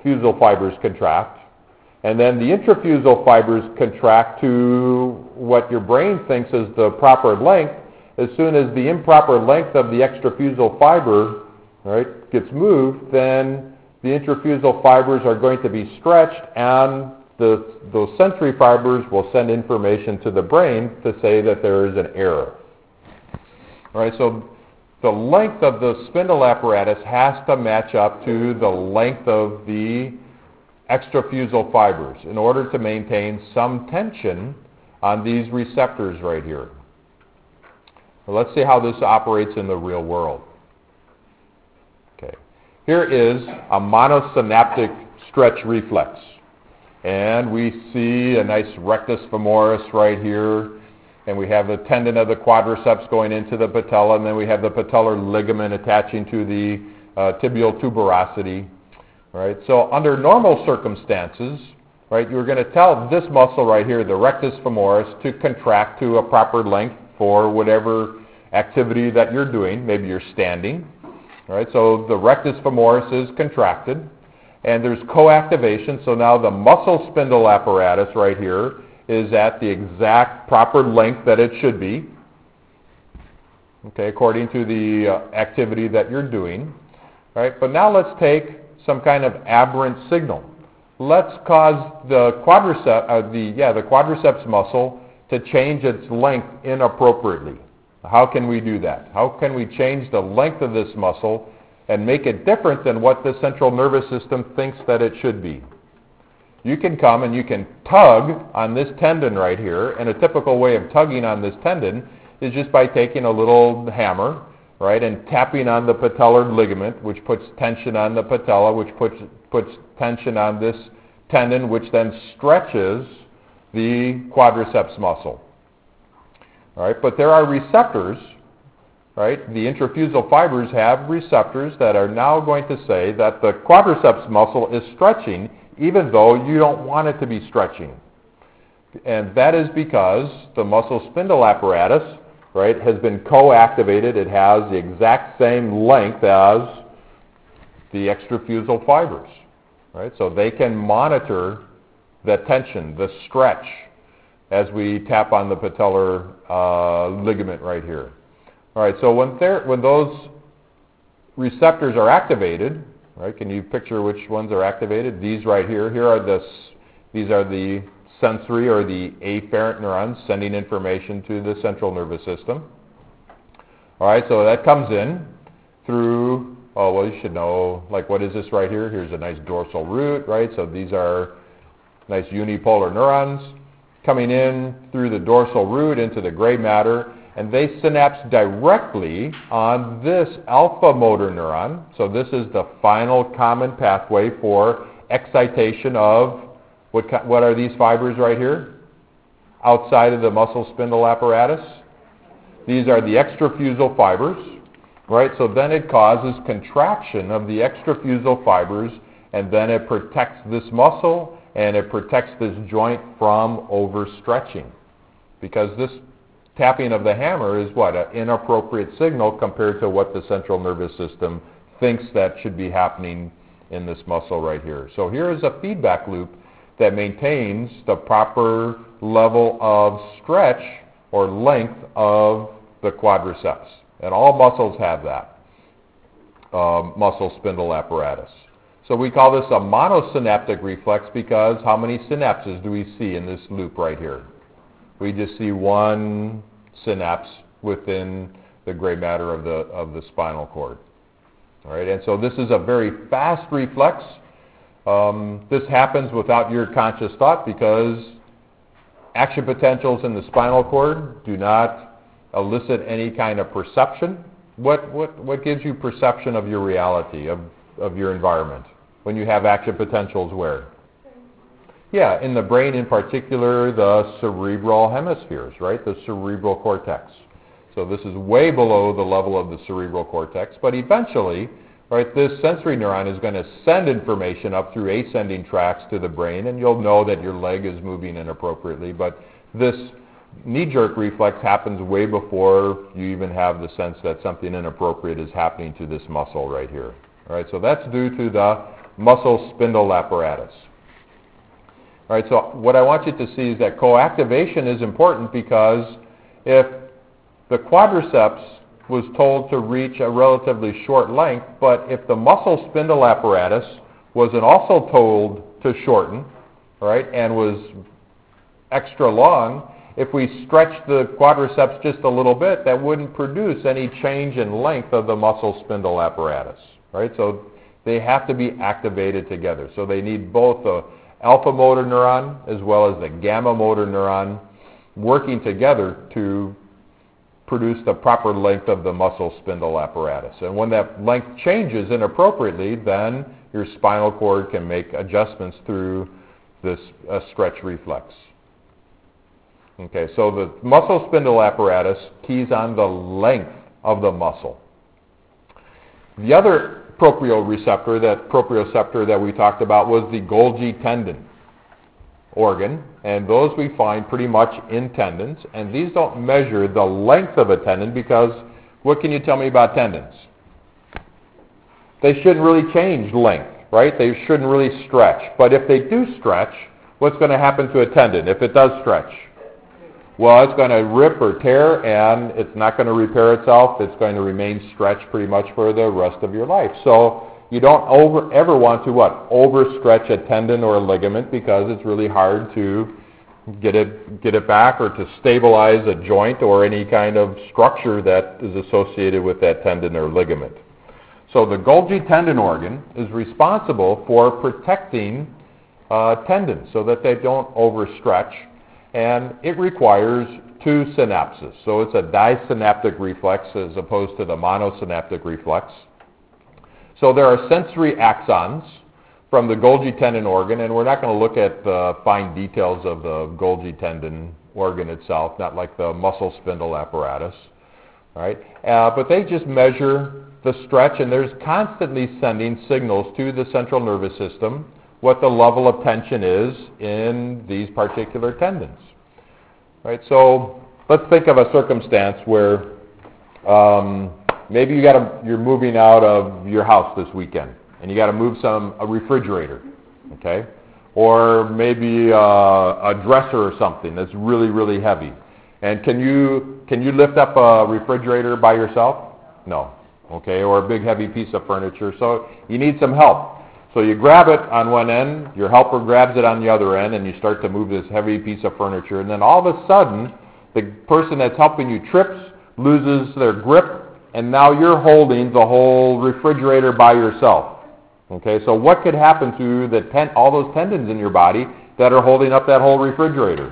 fusal fibers contract, and then the intrafusal fibers contract to what your brain thinks is the proper length. As soon as the improper length of the extrafusal fiber, right, gets moved, then the intrafusal fibers are going to be stretched, and the, those sensory fibers will send information to the brain to say that there is an error. All right, so the length of the spindle apparatus has to match up to the length of the extrafusal fibers in order to maintain some tension on these receptors right here. Well, let's see how this operates in the real world. Okay. Here is a monosynaptic stretch reflex. And we see a nice rectus femoris right here. And we have the tendon of the quadriceps going into the patella. And then we have the patellar ligament attaching to the uh, tibial tuberosity. Right? So under normal circumstances, right, you're going to tell this muscle right here, the rectus femoris, to contract to a proper length for whatever activity that you're doing. Maybe you're standing. Right? So the rectus femoris is contracted, and there's coactivation. So now the muscle spindle apparatus right here is at the exact proper length that it should be, okay, according to the uh, activity that you're doing. Right? But now let's take some kind of aberrant signal. Let's cause the quadriceps, uh, the yeah, the quadriceps muscle to change its length inappropriately. How can we do that? How can we change the length of this muscle and make it different than what the central nervous system thinks that it should be? You can come and you can tug on this tendon right here, and a typical way of tugging on this tendon is just by taking a little hammer, right, and tapping on the patellar ligament, which puts tension on the patella, which puts puts tension on this tendon, which then stretches the quadriceps muscle. All right, but there are receptors, right? The intrafusal fibers have receptors that are now going to say that the quadriceps muscle is stretching, even though you don't want it to be stretching. And that is because the muscle spindle apparatus, right, has been co-activated. It has the exact same length as the extrafusal fibers, right? So they can monitor the tension, the stretch, as we tap on the patellar uh, ligament right here. All right, so when, when those receptors are activated, right, can you picture which ones are activated? These right here. Here are the, these are the sensory or the afferent neurons sending information to the central nervous system. All right, so that comes in through, oh, well, you should know, like, what is this right here? Here's a nice dorsal root, right? So these are nice unipolar neurons coming in through the dorsal root into the gray matter, and they synapse directly on this alpha motor neuron. So this is the final common pathway for excitation of, what, what are these fibers right here? Outside of the muscle spindle apparatus. These are the extrafusal fibers, right? So then it causes contraction of the extrafusal fibers, and then it protects this muscle and it protects this joint from overstretching. Because this tapping of the hammer is what? An inappropriate signal compared to what the central nervous system thinks that should be happening in this muscle right here. So here is a feedback loop that maintains the proper level of stretch or length of the quadriceps. And all muscles have that uh, muscle spindle apparatus. So we call this a monosynaptic reflex because how many synapses do we see in this loop right here? We just see one synapse within the gray matter of the of the spinal cord. All right, and so this is a very fast reflex. Um, this happens without your conscious thought because action potentials in the spinal cord do not elicit any kind of perception. What what what gives you perception of your reality, of of your environment? When you have action potentials where? Yeah, in the brain in particular, the cerebral hemispheres, right? The cerebral cortex. So this is way below the level of the cerebral cortex, but eventually, right, this sensory neuron is going to send information up through ascending tracts to the brain, and you'll know that your leg is moving inappropriately, but this knee-jerk reflex happens way before you even have the sense that something inappropriate is happening to this muscle right here. All right, so that's due to the muscle spindle apparatus. All right, so what I want you to see is that coactivation is important because if the quadriceps was told to reach a relatively short length, but if the muscle spindle apparatus wasn't also told to shorten, right, and was extra long, if we stretched the quadriceps just a little bit, that wouldn't produce any change in length of the muscle spindle apparatus, right? So they have to be activated together. So they need both the alpha motor neuron as well as the gamma motor neuron working together to produce the proper length of the muscle spindle apparatus. And when that length changes inappropriately, then your spinal cord can make adjustments through this uh, stretch reflex. Okay, so the muscle spindle apparatus keys on the length of the muscle. The other proprioceptor, that proprioceptor that we talked about, was the Golgi tendon organ, and those we find pretty much in tendons, and these don't measure the length of a tendon because what can you tell me about tendons? They shouldn't really change length, right? They shouldn't really stretch, but if they do stretch, what's going to happen to a tendon if it does stretch? Well, it's going to rip or tear, and it's not going to repair itself. It's going to remain stretched pretty much for the rest of your life. So you don't over, ever want to, what, overstretch a tendon or a ligament because it's really hard to get it, get it back or to stabilize a joint or any kind of structure that is associated with that tendon or ligament. So the Golgi tendon organ is responsible for protecting uh, tendons so that they don't overstretch, and it requires two synapses. So it's a disynaptic reflex as opposed to the monosynaptic reflex. So there are sensory axons from the Golgi tendon organ, and we're not going to look at the fine details of the Golgi tendon organ itself, not like the muscle spindle apparatus, right? Uh, but they just measure the stretch, and there's constantly sending signals to the central nervous system what the level of tension is in these particular tendons, right? So let's think of a circumstance where um, maybe you got to, you're moving out of your house this weekend, and you got to move some a refrigerator, okay, or maybe uh, a dresser or something that's really really heavy. And can you can you lift up a refrigerator by yourself? No, okay, or a big heavy piece of furniture. So you need some help. So you grab it on one end, your helper grabs it on the other end, and you start to move this heavy piece of furniture. And then all of a sudden, the person that's helping you trips, loses their grip, and now you're holding the whole refrigerator by yourself. Okay, so what could happen to the ten, all those tendons in your body that are holding up that whole refrigerator?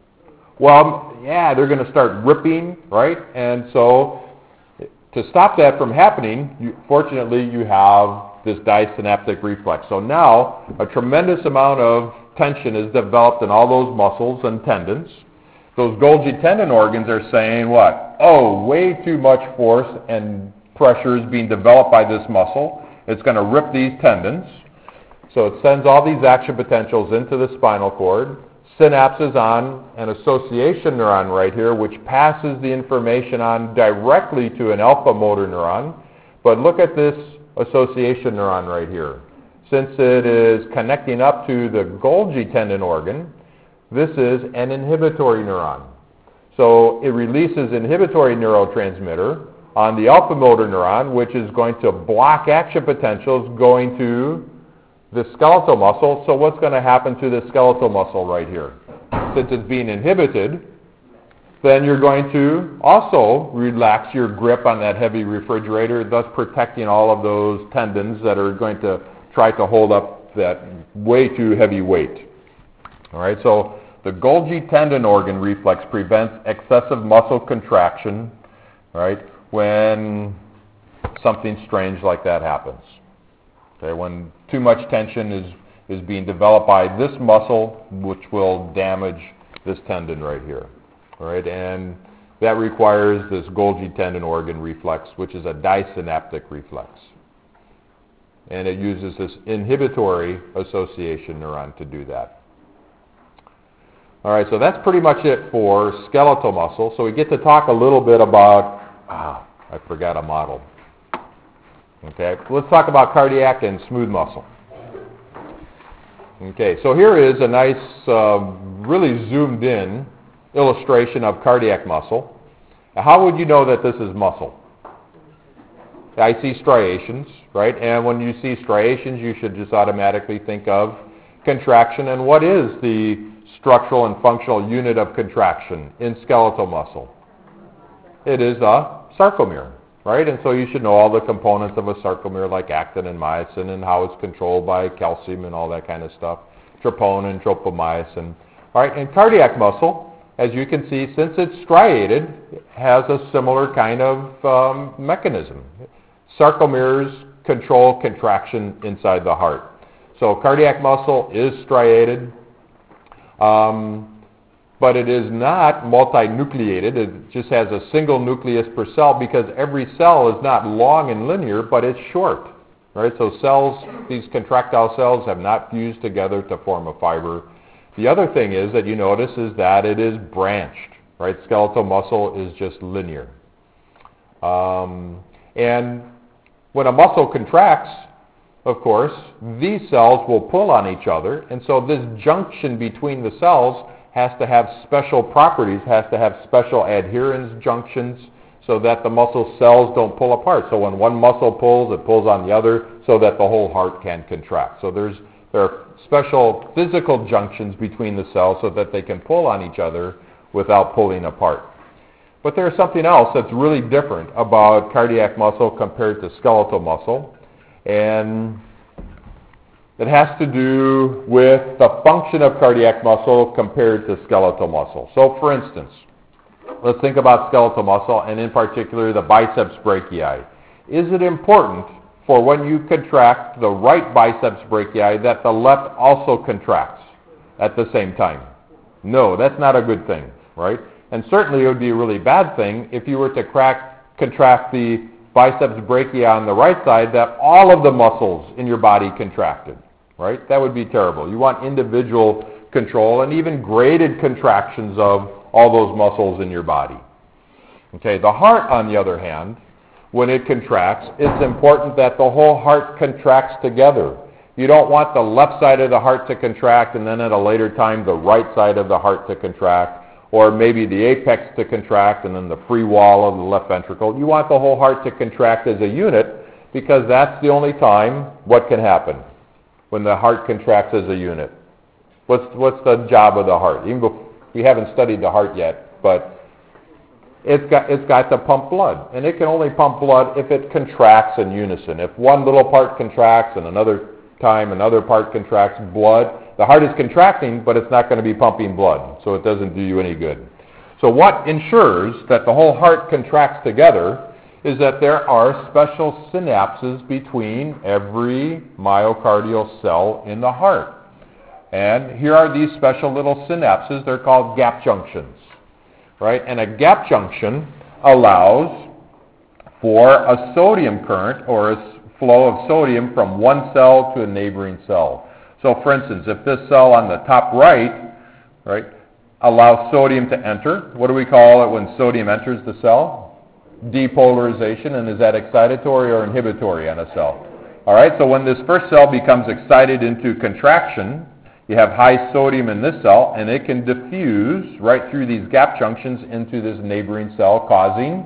Well, yeah, they're going to start ripping, right? And so to stop that from happening, you, fortunately, you have this disynaptic reflex. So now a tremendous amount of tension is developed in all those muscles and tendons. Those Golgi tendon organs are saying what? Oh, way too much force and pressure is being developed by this muscle. It's going to rip these tendons. So it sends all these action potentials into the spinal cord, synapses on an association neuron right here, which passes the information on directly to an alpha motor neuron. But look at this association neuron right here. Since it is connecting up to the Golgi tendon organ, this is an inhibitory neuron. So it releases inhibitory neurotransmitter on the alpha motor neuron, which is going to block action potentials going to the skeletal muscle. So what's going to happen to the skeletal muscle right here? Since it's being inhibited, then you're going to also relax your grip on that heavy refrigerator, thus protecting all of those tendons that are going to try to hold up that way too heavy weight. All right, so the Golgi tendon organ reflex prevents excessive muscle contraction, right, when something strange like that happens. Okay, when too much tension is, is being developed by this muscle, which will damage this tendon right here. All right, and that requires this Golgi tendon organ reflex, which is a disynaptic reflex. And it uses this inhibitory association neuron to do that. All right, so that's pretty much it for skeletal muscle. So we get to talk a little bit about, ah, I forgot a model. Okay, let's talk about cardiac and smooth muscle. Okay, so here is a nice, uh, really zoomed in illustration of cardiac muscle. Now, how would you know that this is muscle? I see striations, right? And when you see striations, you should just automatically think of contraction. And what is the structural and functional unit of contraction in skeletal muscle? It is a sarcomere, right? And so you should know all the components of a sarcomere, like actin and myosin, and how it's controlled by calcium and all that kind of stuff, troponin, tropomyosin. All right, and cardiac muscle, as you can see, since it's striated, has a similar kind of um, mechanism. Sarcomeres control contraction inside the heart. So cardiac muscle is striated, um, but it is not multinucleated. It just has a single nucleus per cell because every cell is not long and linear, but it's short. Right? So cells, these contractile cells, have not fused together to form a fiber. The other thing is that you notice is that it is branched. Right? Skeletal muscle is just linear. Um, and when a muscle contracts, of course, these cells will pull on each other, and so this junction between the cells has to have special properties, has to have special adherens junctions so that the muscle cells don't pull apart. So when one muscle pulls, it pulls on the other so that the whole heart can contract. So there's there are special physical junctions between the cells so that they can pull on each other without pulling apart. But there's something else that's really different about cardiac muscle compared to skeletal muscle, and it has to do with the function of cardiac muscle compared to skeletal muscle. So for instance, let's think about skeletal muscle, and in particular the biceps brachii. Is it important for when you contract the right biceps brachii that the left also contracts at the same time? No, that's not a good thing, right? And certainly it would be a really bad thing if you were to crack, contract the biceps brachii on the right side that all of the muscles in your body contracted, right? That would be terrible. You want individual control and even graded contractions of all those muscles in your body. Okay, the heart, on the other hand, when it contracts, it's important that the whole heart contracts together. You don't want the left side of the heart to contract and then at a later time the right side of the heart to contract, or maybe the apex to contract and then the free wall of the left ventricle. You want the whole heart to contract as a unit because that's the only time what can happen when the heart contracts as a unit. What's, what's the job of the heart? Even before, we haven't studied the heart yet, but it's got, it's got to pump blood. And it can only pump blood if it contracts in unison. If one little part contracts and another time another part contracts, blood, the heart is contracting, but it's not going to be pumping blood, so it doesn't do you any good. So what ensures that the whole heart contracts together is that there are special synapses between every myocardial cell in the heart. And here are these special little synapses. They're called gap junctions, right? And a gap junction allows for a sodium current or a flow of sodium from one cell to a neighboring cell. So for instance, if this cell on the top right, right, allows sodium to enter, what do we call it when sodium enters the cell? Depolarization. And is that excitatory or inhibitory on a cell? All right, so when this first cell becomes excited into contraction, you have high sodium in this cell, and it can diffuse right through these gap junctions into this neighboring cell, causing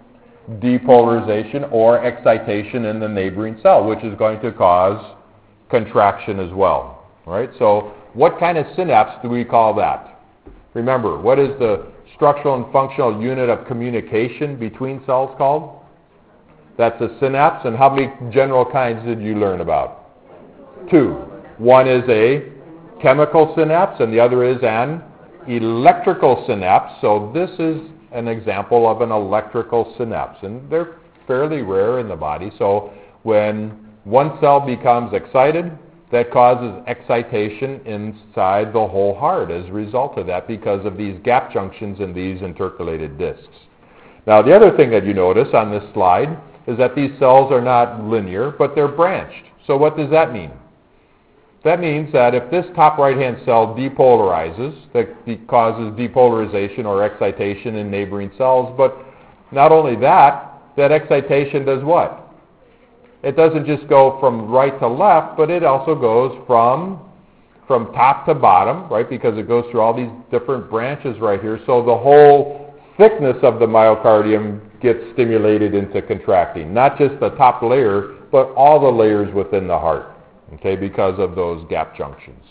depolarization or excitation in the neighboring cell, which is going to cause contraction as well. All right, so what kind of synapse do we call that? Remember, what is the structural and functional unit of communication between cells called? That's a synapse. And how many general kinds did you learn about? Two. One is a chemical synapse, and the other is an electrical synapse. So this is an example of an electrical synapse, and they're fairly rare in the body. So when one cell becomes excited, that causes excitation inside the whole heart as a result of that because of these gap junctions and these intercalated discs. Now, the other thing that you notice on this slide is that these cells are not linear, but they're branched. So what does that mean? That means that if this top right-hand cell depolarizes, that de- causes depolarization or excitation in neighboring cells, but not only that, that excitation does what? It doesn't just go from right to left, but it also goes from from top to bottom, right, because it goes through all these different branches right here. So the whole thickness of the myocardium gets stimulated into contracting, not just the top layer, but all the layers within the heart, okay, because of those gap junctions.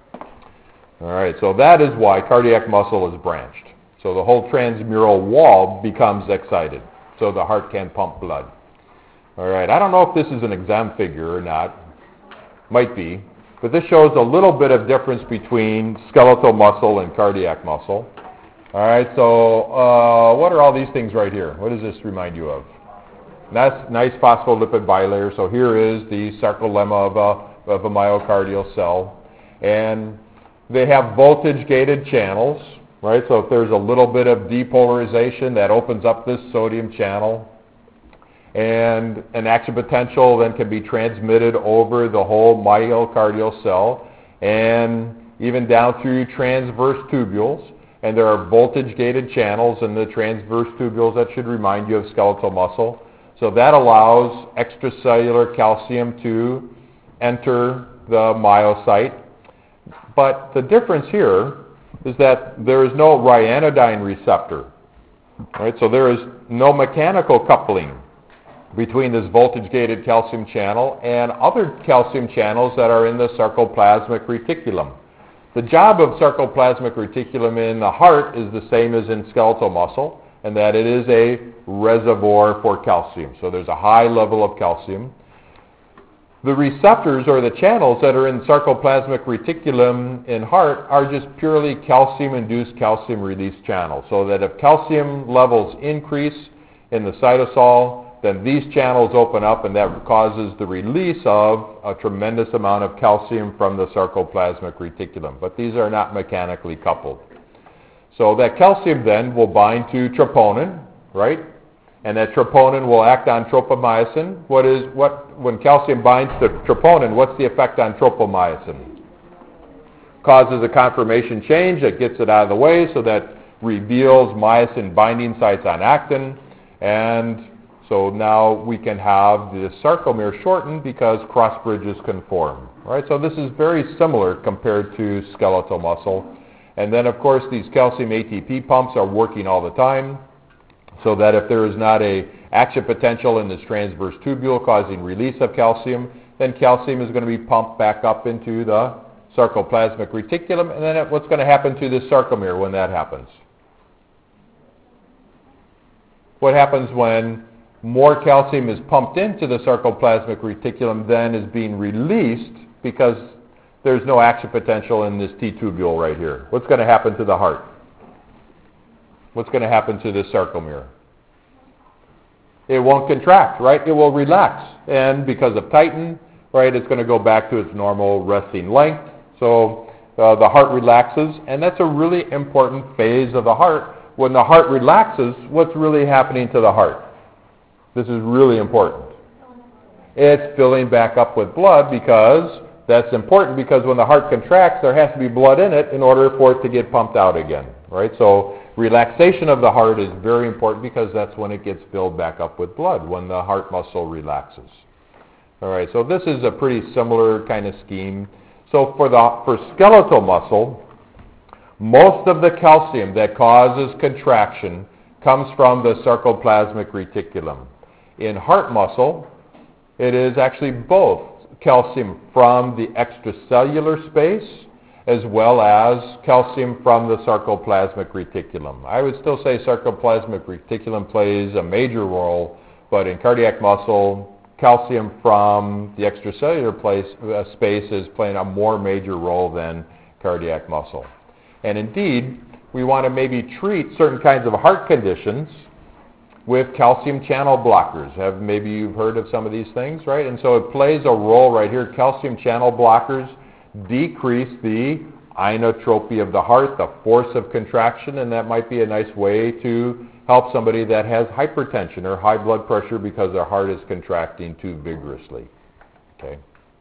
All right, so that is why cardiac muscle is branched. So the whole transmural wall becomes excited, so the heart can pump blood. All right, I don't know if this is an exam figure or not. Might be. But this shows a little bit of difference between skeletal muscle and cardiac muscle. All right, so uh, what are all these things right here? What does this remind you of? Nice, nice phospholipid bilayer. So here is the sarcolemma of a, of a myocardial cell. And they have voltage-gated channels, right? So if there's a little bit of depolarization, that opens up this sodium channel. And an action potential then can be transmitted over the whole myocardial cell and even down through transverse tubules. And there are voltage-gated channels in the transverse tubules that should remind you of skeletal muscle. So that allows extracellular calcium to enter the myocyte. But the difference here is that there is no ryanodine receptor. Right? So there is no mechanical coupling between this voltage-gated calcium channel and other calcium channels that are in the sarcoplasmic reticulum. The job of sarcoplasmic reticulum in the heart is the same as in skeletal muscle, and that it is a reservoir for calcium. So there's a high level of calcium. The receptors or the channels that are in sarcoplasmic reticulum in heart are just purely calcium-induced calcium release channels. So that if calcium levels increase in the cytosol, then these channels open up and that causes the release of a tremendous amount of calcium from the sarcoplasmic reticulum. But these are not mechanically coupled. So that calcium then will bind to troponin, right? And that troponin will act on tropomyosin. What is, what, when calcium binds to troponin, what's the effect on tropomyosin? Causes a conformation change that gets it out of the way, so that reveals myosin binding sites on actin, and so now we can have the sarcomere shortened because cross bridges can form. Right? So this is very similar compared to skeletal muscle. And then, of course, these calcium A T P pumps are working all the time, so that if there is not a action potential in this transverse tubule causing release of calcium, then calcium is going to be pumped back up into the sarcoplasmic reticulum. And then what's going to happen to this sarcomere when that happens? What happens when more calcium is pumped into the sarcoplasmic reticulum than is being released because there's no action potential in this T-tubule right here? What's going to happen to the heart? What's going to happen to this sarcomere? It won't contract, right? It will relax. And because of titin, right, it's going to go back to its normal resting length. So uh, the heart relaxes, and that's a really important phase of the heart. When the heart relaxes, what's really happening to the heart? This is really important. It's filling back up with blood, because that's important, because when the heart contracts, there has to be blood in it in order for it to get pumped out again, right? So relaxation of the heart is very important, because that's when it gets filled back up with blood, when the heart muscle relaxes. All right, so this is a pretty similar kind of scheme. So for the for skeletal muscle, most of the calcium that causes contraction comes from the sarcoplasmic reticulum. In heart muscle, it is actually both calcium from the extracellular space as well as calcium from the sarcoplasmic reticulum. I would still say sarcoplasmic reticulum plays a major role, but in cardiac muscle, calcium from the extracellular place, uh, space is playing a more major role than cardiac muscle. And indeed, we want to maybe treat certain kinds of heart conditions with calcium channel blockers. Have maybe you've heard of some of these things, right? And so it plays a role right here. Calcium channel blockers decrease the inotropy of the heart, the force of contraction, and that might be a nice way to help somebody that has hypertension or high blood pressure because their heart is contracting too vigorously. Okay.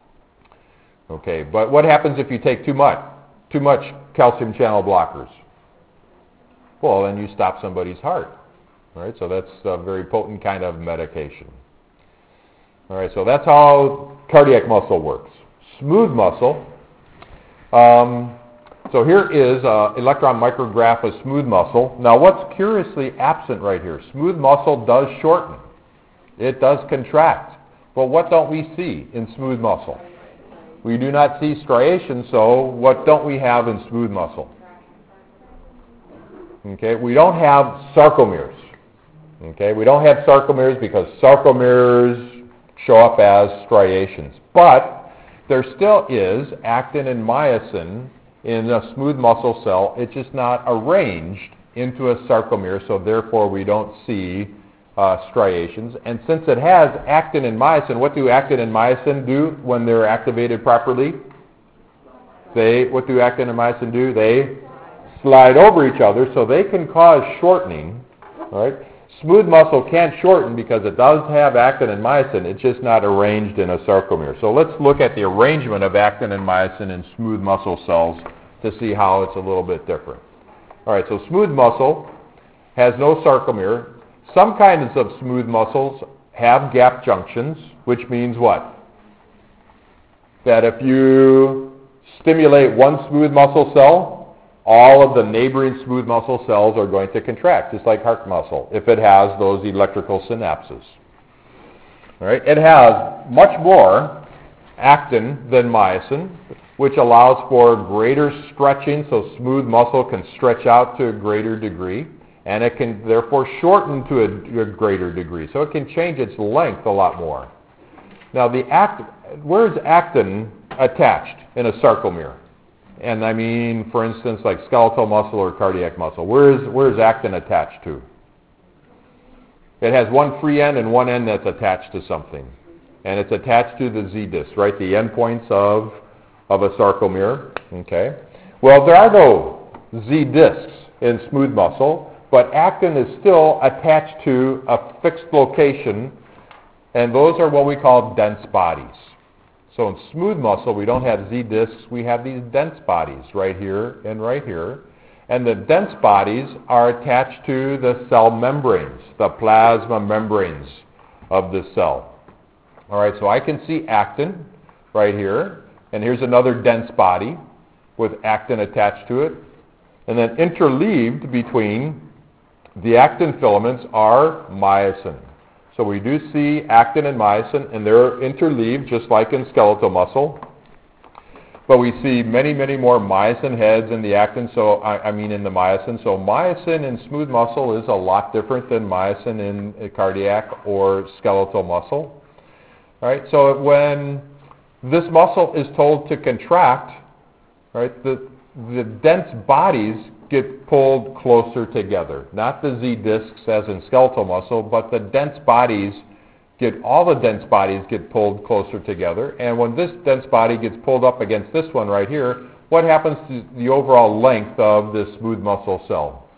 Okay, but what happens if you take too much, too much calcium channel blockers? Well, then you stop somebody's heart. All right, so that's a very potent kind of medication. All right, so that's how cardiac muscle works. Smooth muscle Um, so here is an electron micrograph of smooth muscle. Now what's curiously absent right here? Smooth muscle does shorten. It does contract. But what don't we see in smooth muscle? We do not see striations, so what don't we have in smooth muscle? Okay, we don't have sarcomeres. Okay, we don't have sarcomeres because sarcomeres show up as striations. But there still is actin and myosin in a smooth muscle cell. It's just not arranged into a sarcomere, so therefore we don't see uh, striations. And since it has actin and myosin, what do actin and myosin do when they're activated properly? They, what do actin and myosin do? They slide over each other, so they can cause shortening. All right? Smooth muscle can't shorten because it does have actin and myosin. It's just not arranged in a sarcomere. So let's look at the arrangement of actin and myosin in smooth muscle cells to see how it's a little bit different. All right, so smooth muscle has no sarcomere. Some kinds of smooth muscles have gap junctions, which means what? That if you stimulate one smooth muscle cell, all of the neighboring smooth muscle cells are going to contract, just like heart muscle, if it has those electrical synapses. All right? It has much more actin than myosin, which allows for greater stretching, so smooth muscle can stretch out to a greater degree, and it can therefore shorten to a, a greater degree. So it can change its length a lot more. Now, the act, where is actin attached in a sarcomere? And I mean, for instance, like skeletal muscle or cardiac muscle. Where is, where is actin attached to? It has one free end and one end that's attached to something. And it's attached to the Z disc, right? The endpoints of, of a sarcomere. Okay. Well, there are no Z discs in smooth muscle, but actin is still attached to a fixed location, and those are what we call dense bodies. So in smooth muscle, we don't have Z discs, we have these dense bodies right here and right here. And the dense bodies are attached to the cell membranes, the plasma membranes of the cell. All right, so I can see actin right here, and here's another dense body with actin attached to it. And then interleaved between the actin filaments are myosin. So we do see actin and myosin, and they're interleaved just like in skeletal muscle. But we see many, many more myosin heads in the actin, so I, I mean in the myosin. So myosin in smooth muscle is a lot different than myosin in cardiac or skeletal muscle. All right, so when this muscle is told to contract, right, the, the dense bodies get pulled closer together. Not the Z discs as in skeletal muscle, but the dense bodies get, all the dense bodies get pulled closer together. And when this dense body gets pulled up against this one right here, what happens to the overall length of this smooth muscle cell?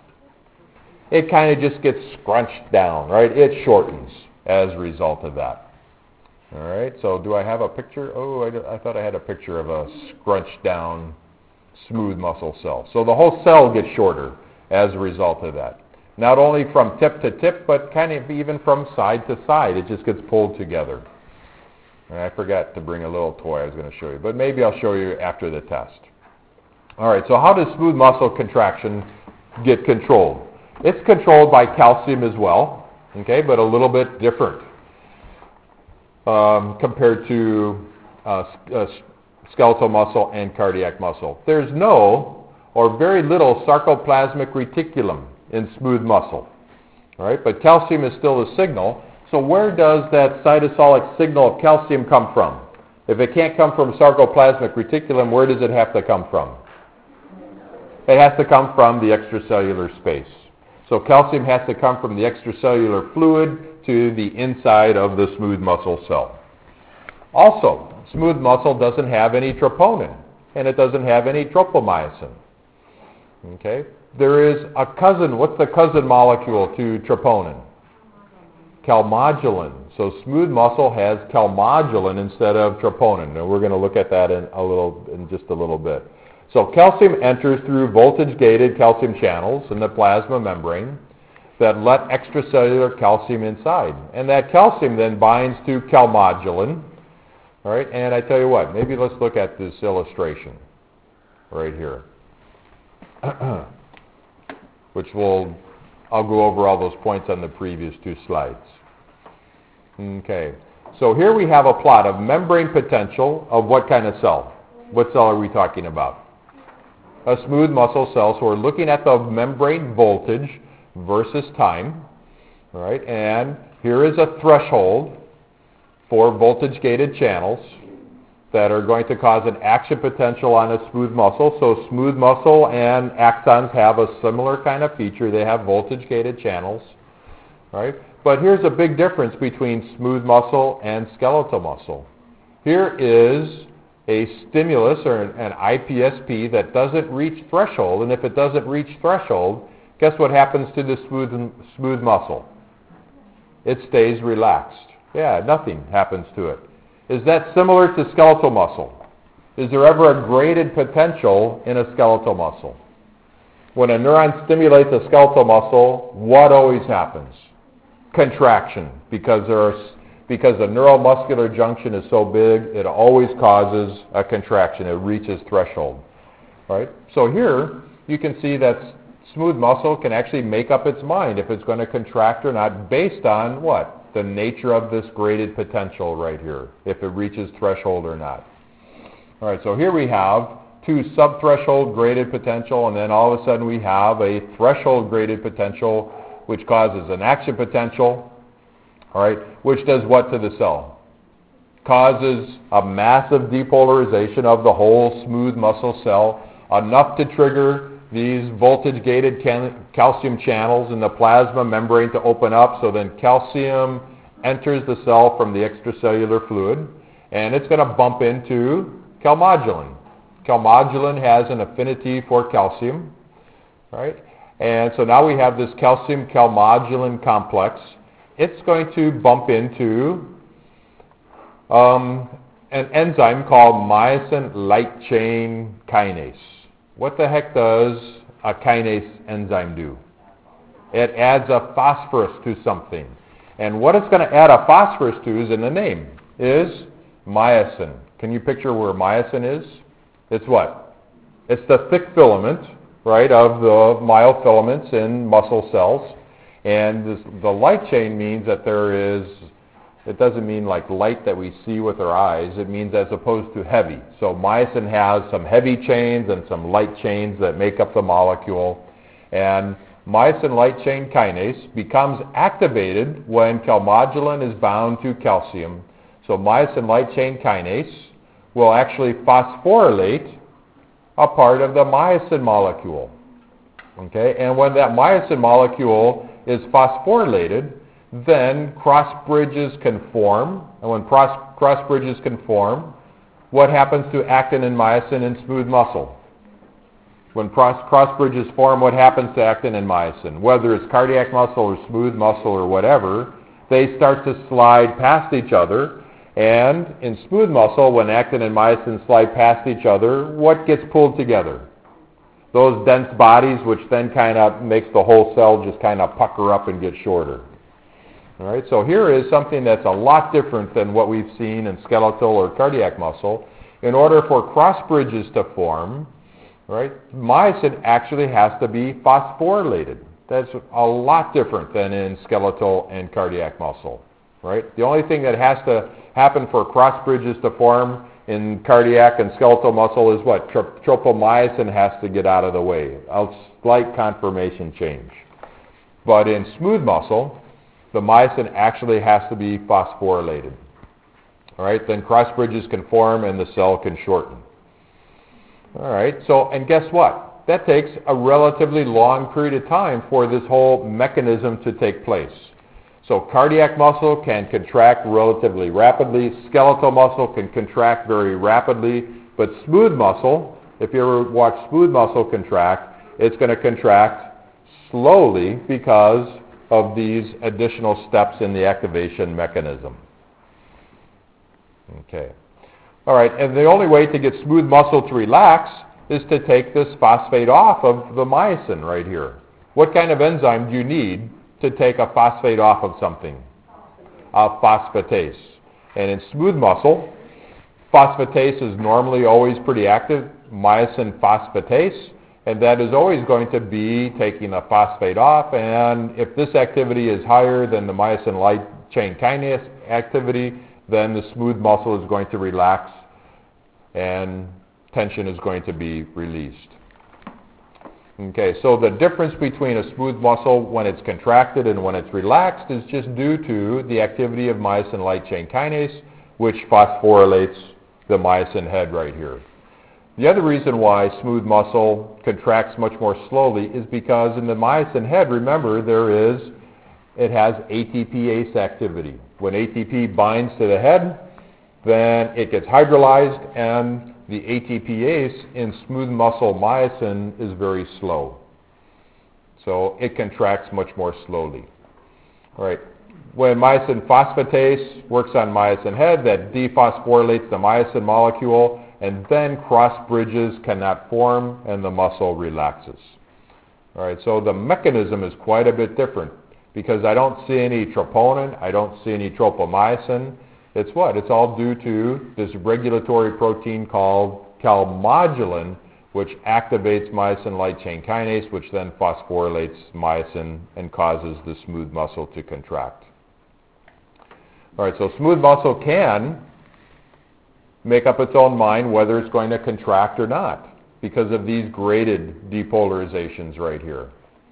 It kind of just gets scrunched down, right? It shortens as a result of that. All right, so do I have a picture? Oh, I, I thought I had a picture of a scrunched down smooth muscle cell. So the whole cell gets shorter as a result of that. Not only from tip to tip, but kind of even from side to side. It just gets pulled together. And I forgot to bring a little toy I was going to show you, but maybe I'll show you after the test. All right, so how does smooth muscle contraction get controlled? It's controlled by calcium as well, okay, but a little bit different um, compared to uh, uh, skeletal muscle and cardiac muscle. There's no or very little sarcoplasmic reticulum in smooth muscle. All right, but calcium is still a signal. So where does that cytosolic signal of calcium come from? If it can't come from sarcoplasmic reticulum, where does it have to come from? It has to come from the extracellular space. So calcium has to come from the extracellular fluid to the inside of the smooth muscle cell. Also, smooth muscle doesn't have any troponin, and it doesn't have any tropomyosin. Okay? There is a cousin, what's the cousin molecule to troponin? Calmodulin. So smooth muscle has calmodulin instead of troponin, and we're going to look at that in a little, in just a little bit. So calcium enters through voltage-gated calcium channels in the plasma membrane that let extracellular calcium inside. And that calcium then binds to calmodulin. All right, and I tell you what, maybe let's look at this illustration. right here. Which will, I'll go over all those points on the previous two slides. Okay, so here we have a plot of membrane potential of what kind of cell? What cell are we talking about? A smooth muscle cell. So we're looking at the membrane voltage versus time, right? And here is a threshold for voltage-gated channels that are going to cause an action potential on a smooth muscle. So smooth muscle and axons have a similar kind of feature. They have voltage-gated channels, right? But here's a big difference between smooth muscle and skeletal muscle. Here is a stimulus or an, an I P S P that doesn't reach threshold, and if it doesn't reach threshold, guess what happens to the smooth, smooth muscle? It stays relaxed. Yeah, nothing happens to it. Is that similar to skeletal muscle? Is there ever a graded potential in a skeletal muscle? When a neuron stimulates a skeletal muscle, what always happens? Contraction, because there are, because the neuromuscular junction is so big, it always causes a contraction. It reaches threshold, right? So here you can see that smooth muscle can actually make up its mind if it's going to contract or not based on what? The nature of this graded potential right here, if it reaches threshold or not. All right, so here we have two subthreshold graded potential, and then all of a sudden we have a threshold graded potential, which causes an action potential, all right, which does what to the cell? Causes a massive depolarization of the whole smooth muscle cell, enough to trigger these voltage-gated cal- calcium channels in the plasma membrane to open up, so then calcium enters the cell from the extracellular fluid, and it's going to bump into calmodulin. Calmodulin has an affinity for calcium, right? And so now we have this calcium-calmodulin complex. It's going to bump into um, an enzyme called myosin light chain kinase. What the heck does a kinase enzyme do? It adds a phosphorus to something. And what it's going to add a phosphorus to is in the name, is myosin. Can you picture where myosin is? It's what? It's the thick filament, right, of the myofilaments in muscle cells. And this, the light chain means that there is, it doesn't mean like light that we see with our eyes. It means as opposed to heavy. So myosin has some heavy chains and some light chains that make up the molecule. And myosin light chain kinase becomes activated when calmodulin is bound to calcium. So myosin light chain kinase will actually phosphorylate a part of the myosin molecule. Okay? And when that myosin molecule is phosphorylated, then cross bridges can form. And when cross, cross bridges can form, what happens to actin and myosin in smooth muscle? When cross, cross bridges form, what happens to actin and myosin? Whether it's cardiac muscle or smooth muscle or whatever, they start to slide past each other. And in smooth muscle, when actin and myosin slide past each other, what gets pulled together? Those dense bodies, which then kind of makes the whole cell just kind of pucker up and get shorter. All right, so here is something that's a lot different than what we've seen in skeletal or cardiac muscle. In order for cross bridges to form, right, myosin actually has to be phosphorylated. That's a lot different than in skeletal and cardiac muscle, right? The only thing that has to happen for cross bridges to form in cardiac and skeletal muscle is what? Trop- tropomyosin has to get out of the way, a slight conformation change. But in smooth muscle, the myosin actually has to be phosphorylated. All right, then cross bridges can form and the cell can shorten. All right, so, and guess what? That takes a relatively long period of time for this whole mechanism to take place. So cardiac muscle can contract relatively rapidly, skeletal muscle can contract very rapidly, but smooth muscle, if you ever watch smooth muscle contract, it's going to contract slowly because of these additional steps in the activation mechanism. Okay. All right, and the only way to get smooth muscle to relax is to take this phosphate off of the myosin right here. What kind of enzyme do you need to take a phosphate off of something? A phosphatase. And in smooth muscle, Phosphatase is normally always pretty active, myosin phosphatase, and that is always going to be taking a phosphate off, and if this activity is higher than the myosin light chain kinase activity, then the smooth muscle is going to relax and tension is going to be released. Okay, so the difference between a smooth muscle when it's contracted and when it's relaxed is just due to the activity of myosin light chain kinase, which phosphorylates the myosin head right here. The other reason why smooth muscle contracts much more slowly is because in the myosin head, remember, there is, it has A T P-A C E activity. When A T P binds to the head, then it gets hydrolyzed, and the A T P-A C E in smooth muscle myosin is very slow. So it contracts much more slowly. All right. When myosin phosphatase works on myosin head, that dephosphorylates the myosin molecule, and then cross bridges cannot form, and the muscle relaxes. All right, so the mechanism is quite a bit different because I don't see any troponin, I don't see any tropomyosin. It's what? It's all due to this regulatory protein called calmodulin, which activates myosin light chain kinase, which then phosphorylates myosin and causes the smooth muscle to contract. All right, so smooth muscle can make up its own mind whether it's going to contract or not because of these graded depolarizations right here.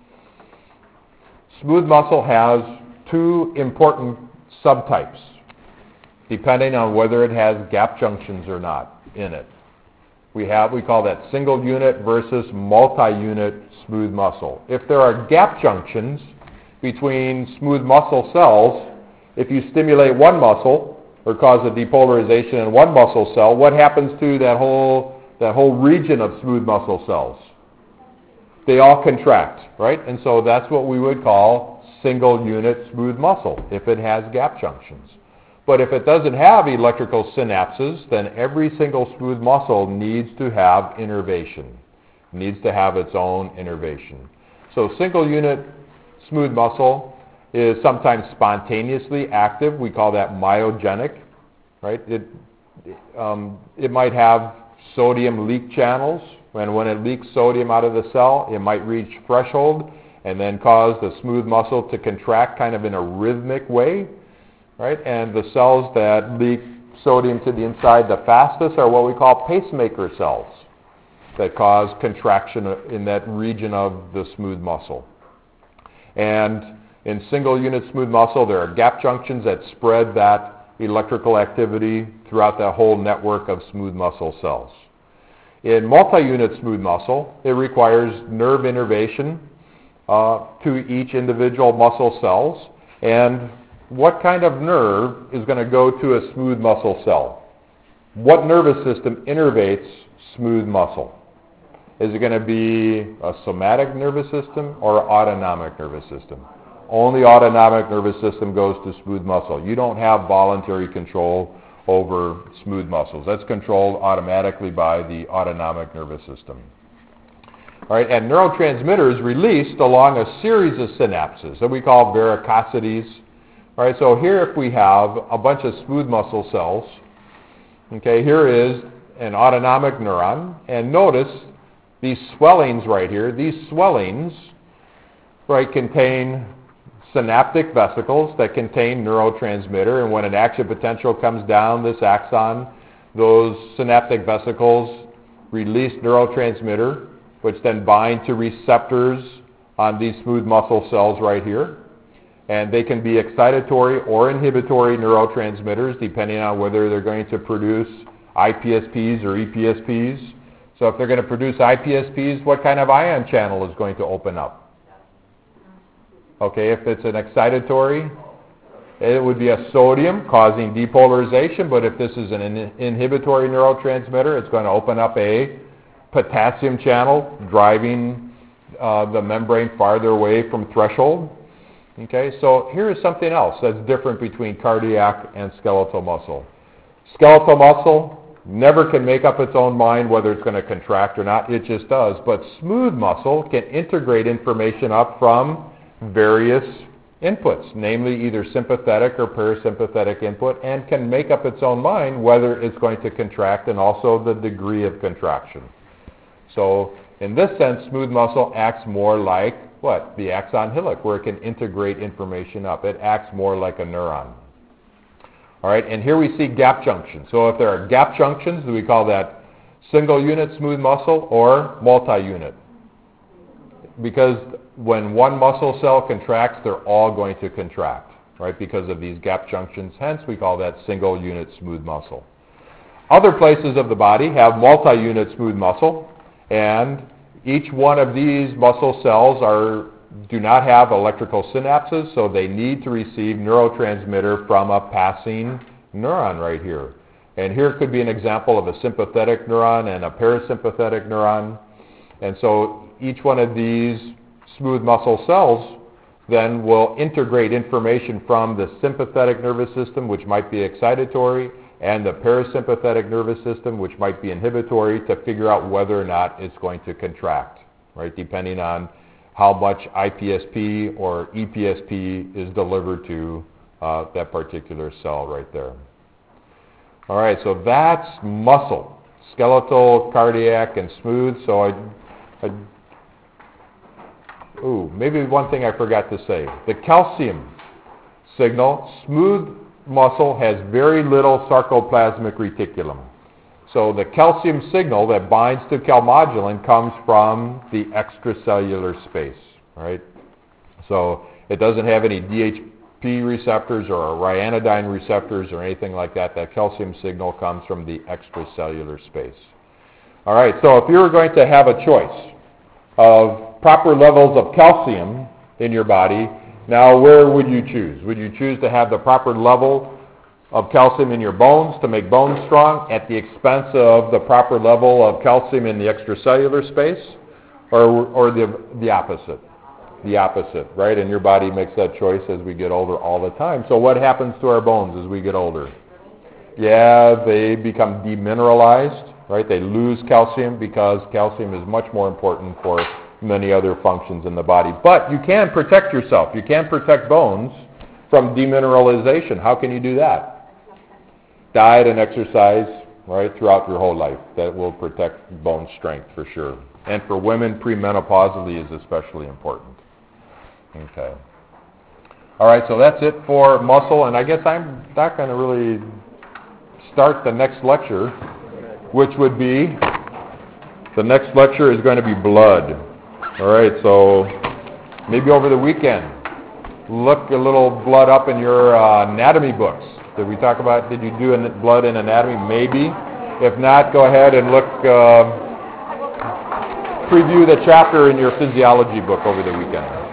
Smooth muscle has two important subtypes depending on whether it has gap junctions or not in it. We have, we call that single unit versus multi-unit smooth muscle. If there are gap junctions between smooth muscle cells, if you stimulate one muscle or cause a depolarization in one muscle cell, what happens to that whole, that whole region of smooth muscle cells? They all contract, right? And so that's what we would call single unit smooth muscle if it has gap junctions. But if it doesn't have electrical synapses, then every single smooth muscle needs to have innervation, needs to have its own innervation. So single unit smooth muscle is sometimes spontaneously active. We call that myogenic, right? It, um, it might have sodium leak channels, and when it leaks sodium out of the cell, it might reach threshold and then cause the smooth muscle to contract kind of in a rhythmic way, right? And the cells that leak sodium to the inside the fastest are what we call pacemaker cells that cause contraction in that region of the smooth muscle. And in single unit smooth muscle, there are gap junctions that spread that electrical activity throughout that whole network of smooth muscle cells. In multi-unit smooth muscle, it requires nerve innervation uh, to each individual muscle cells. And what kind of nerve is going to go to a smooth muscle cell? What nervous system innervates smooth muscle? Is it going to be a somatic nervous system or an autonomic nervous system? Only autonomic nervous system goes to smooth muscle. You don't have voluntary control over smooth muscles. That's controlled automatically by the autonomic nervous system. All right, and neurotransmitters released along a series of synapses that we call varicosities. All right, so here if we have a bunch of smooth muscle cells, okay, here is an autonomic neuron, and notice these swellings right here. These swellings, right, contain synaptic vesicles that contain neurotransmitter, and when an action potential comes down this axon, those synaptic vesicles release neurotransmitter, which then bind to receptors on these smooth muscle cells right here. And they can be excitatory or inhibitory neurotransmitters depending on whether they're going to produce I P S Ps or E P S Ps. So if they're going to produce I P S Ps, what kind of ion channel is going to open up? Okay, if it's an excitatory, it would be a sodium causing depolarization, but if this is an in- inhibitory neurotransmitter, it's going to open up a potassium channel driving uh, the membrane farther away from threshold. Okay, so here is something else that's different between cardiac and skeletal muscle. Skeletal muscle never can make up its own mind whether it's going to contract or not. It just does. But smooth muscle can integrate information up from various inputs, namely either sympathetic or parasympathetic input, and can make up its own mind whether it's going to contract and also the degree of contraction. So in this sense, smooth muscle acts more like what? The axon hillock, where it can integrate information up. It acts more like a neuron. All right, and here we see gap junctions. So if there are gap junctions, do we call that single unit smooth muscle or multi-unit? Because when one muscle cell contracts, they're all going to contract, right, because of these gap junctions. Hence, we call that single unit smooth muscle. Other places of the body have multi-unit smooth muscle, and each one of these muscle cells are do not have electrical synapses, so they need to receive neurotransmitter from a passing neuron right here. And here could be an example of a sympathetic neuron and a parasympathetic neuron. And so each one of these smooth muscle cells then will integrate information from the sympathetic nervous system, which might be excitatory, and the parasympathetic nervous system, which might be inhibitory, to figure out whether or not it's going to contract, right, depending on how much I P S P or E P S P is delivered to uh, that particular cell right there. All right, so that's muscle, skeletal, cardiac, and smooth. So I, I ooh, maybe one thing I forgot to say. The calcium signal, smooth muscle has very little sarcoplasmic reticulum. So the calcium signal that binds to calmodulin comes from the extracellular space, right? So it doesn't have any D H P receptors or ryanodine receptors or anything like that. That calcium signal comes from the extracellular space. All right, so if you were going to have a choice of proper levels of calcium in your body, now where would you choose? Would you choose to have the proper level of calcium in your bones to make bones strong at the expense of the proper level of calcium in the extracellular space, or, or the, the opposite? The opposite, right? And your body makes that choice as we get older all the time. So what happens to our bones as we get older? Yeah, they become demineralized, right? They lose calcium because calcium is much more important for many other functions in the body. But you can protect yourself. You can protect bones from demineralization. How can you do that? Diet and exercise, right, throughout your whole life. That will protect bone strength for sure. And for women, premenopausally is especially important. Okay. All right, so that's it for muscle, and I guess I'm not going to really start the next lecture, which would be, the next lecture is going to be blood. All right, so maybe over the weekend, look a little blood up in your uh, anatomy books. Did we talk about, did you do an, blood in anatomy? Maybe. If not, go ahead and look, uh, preview the chapter in your physiology book over the weekend.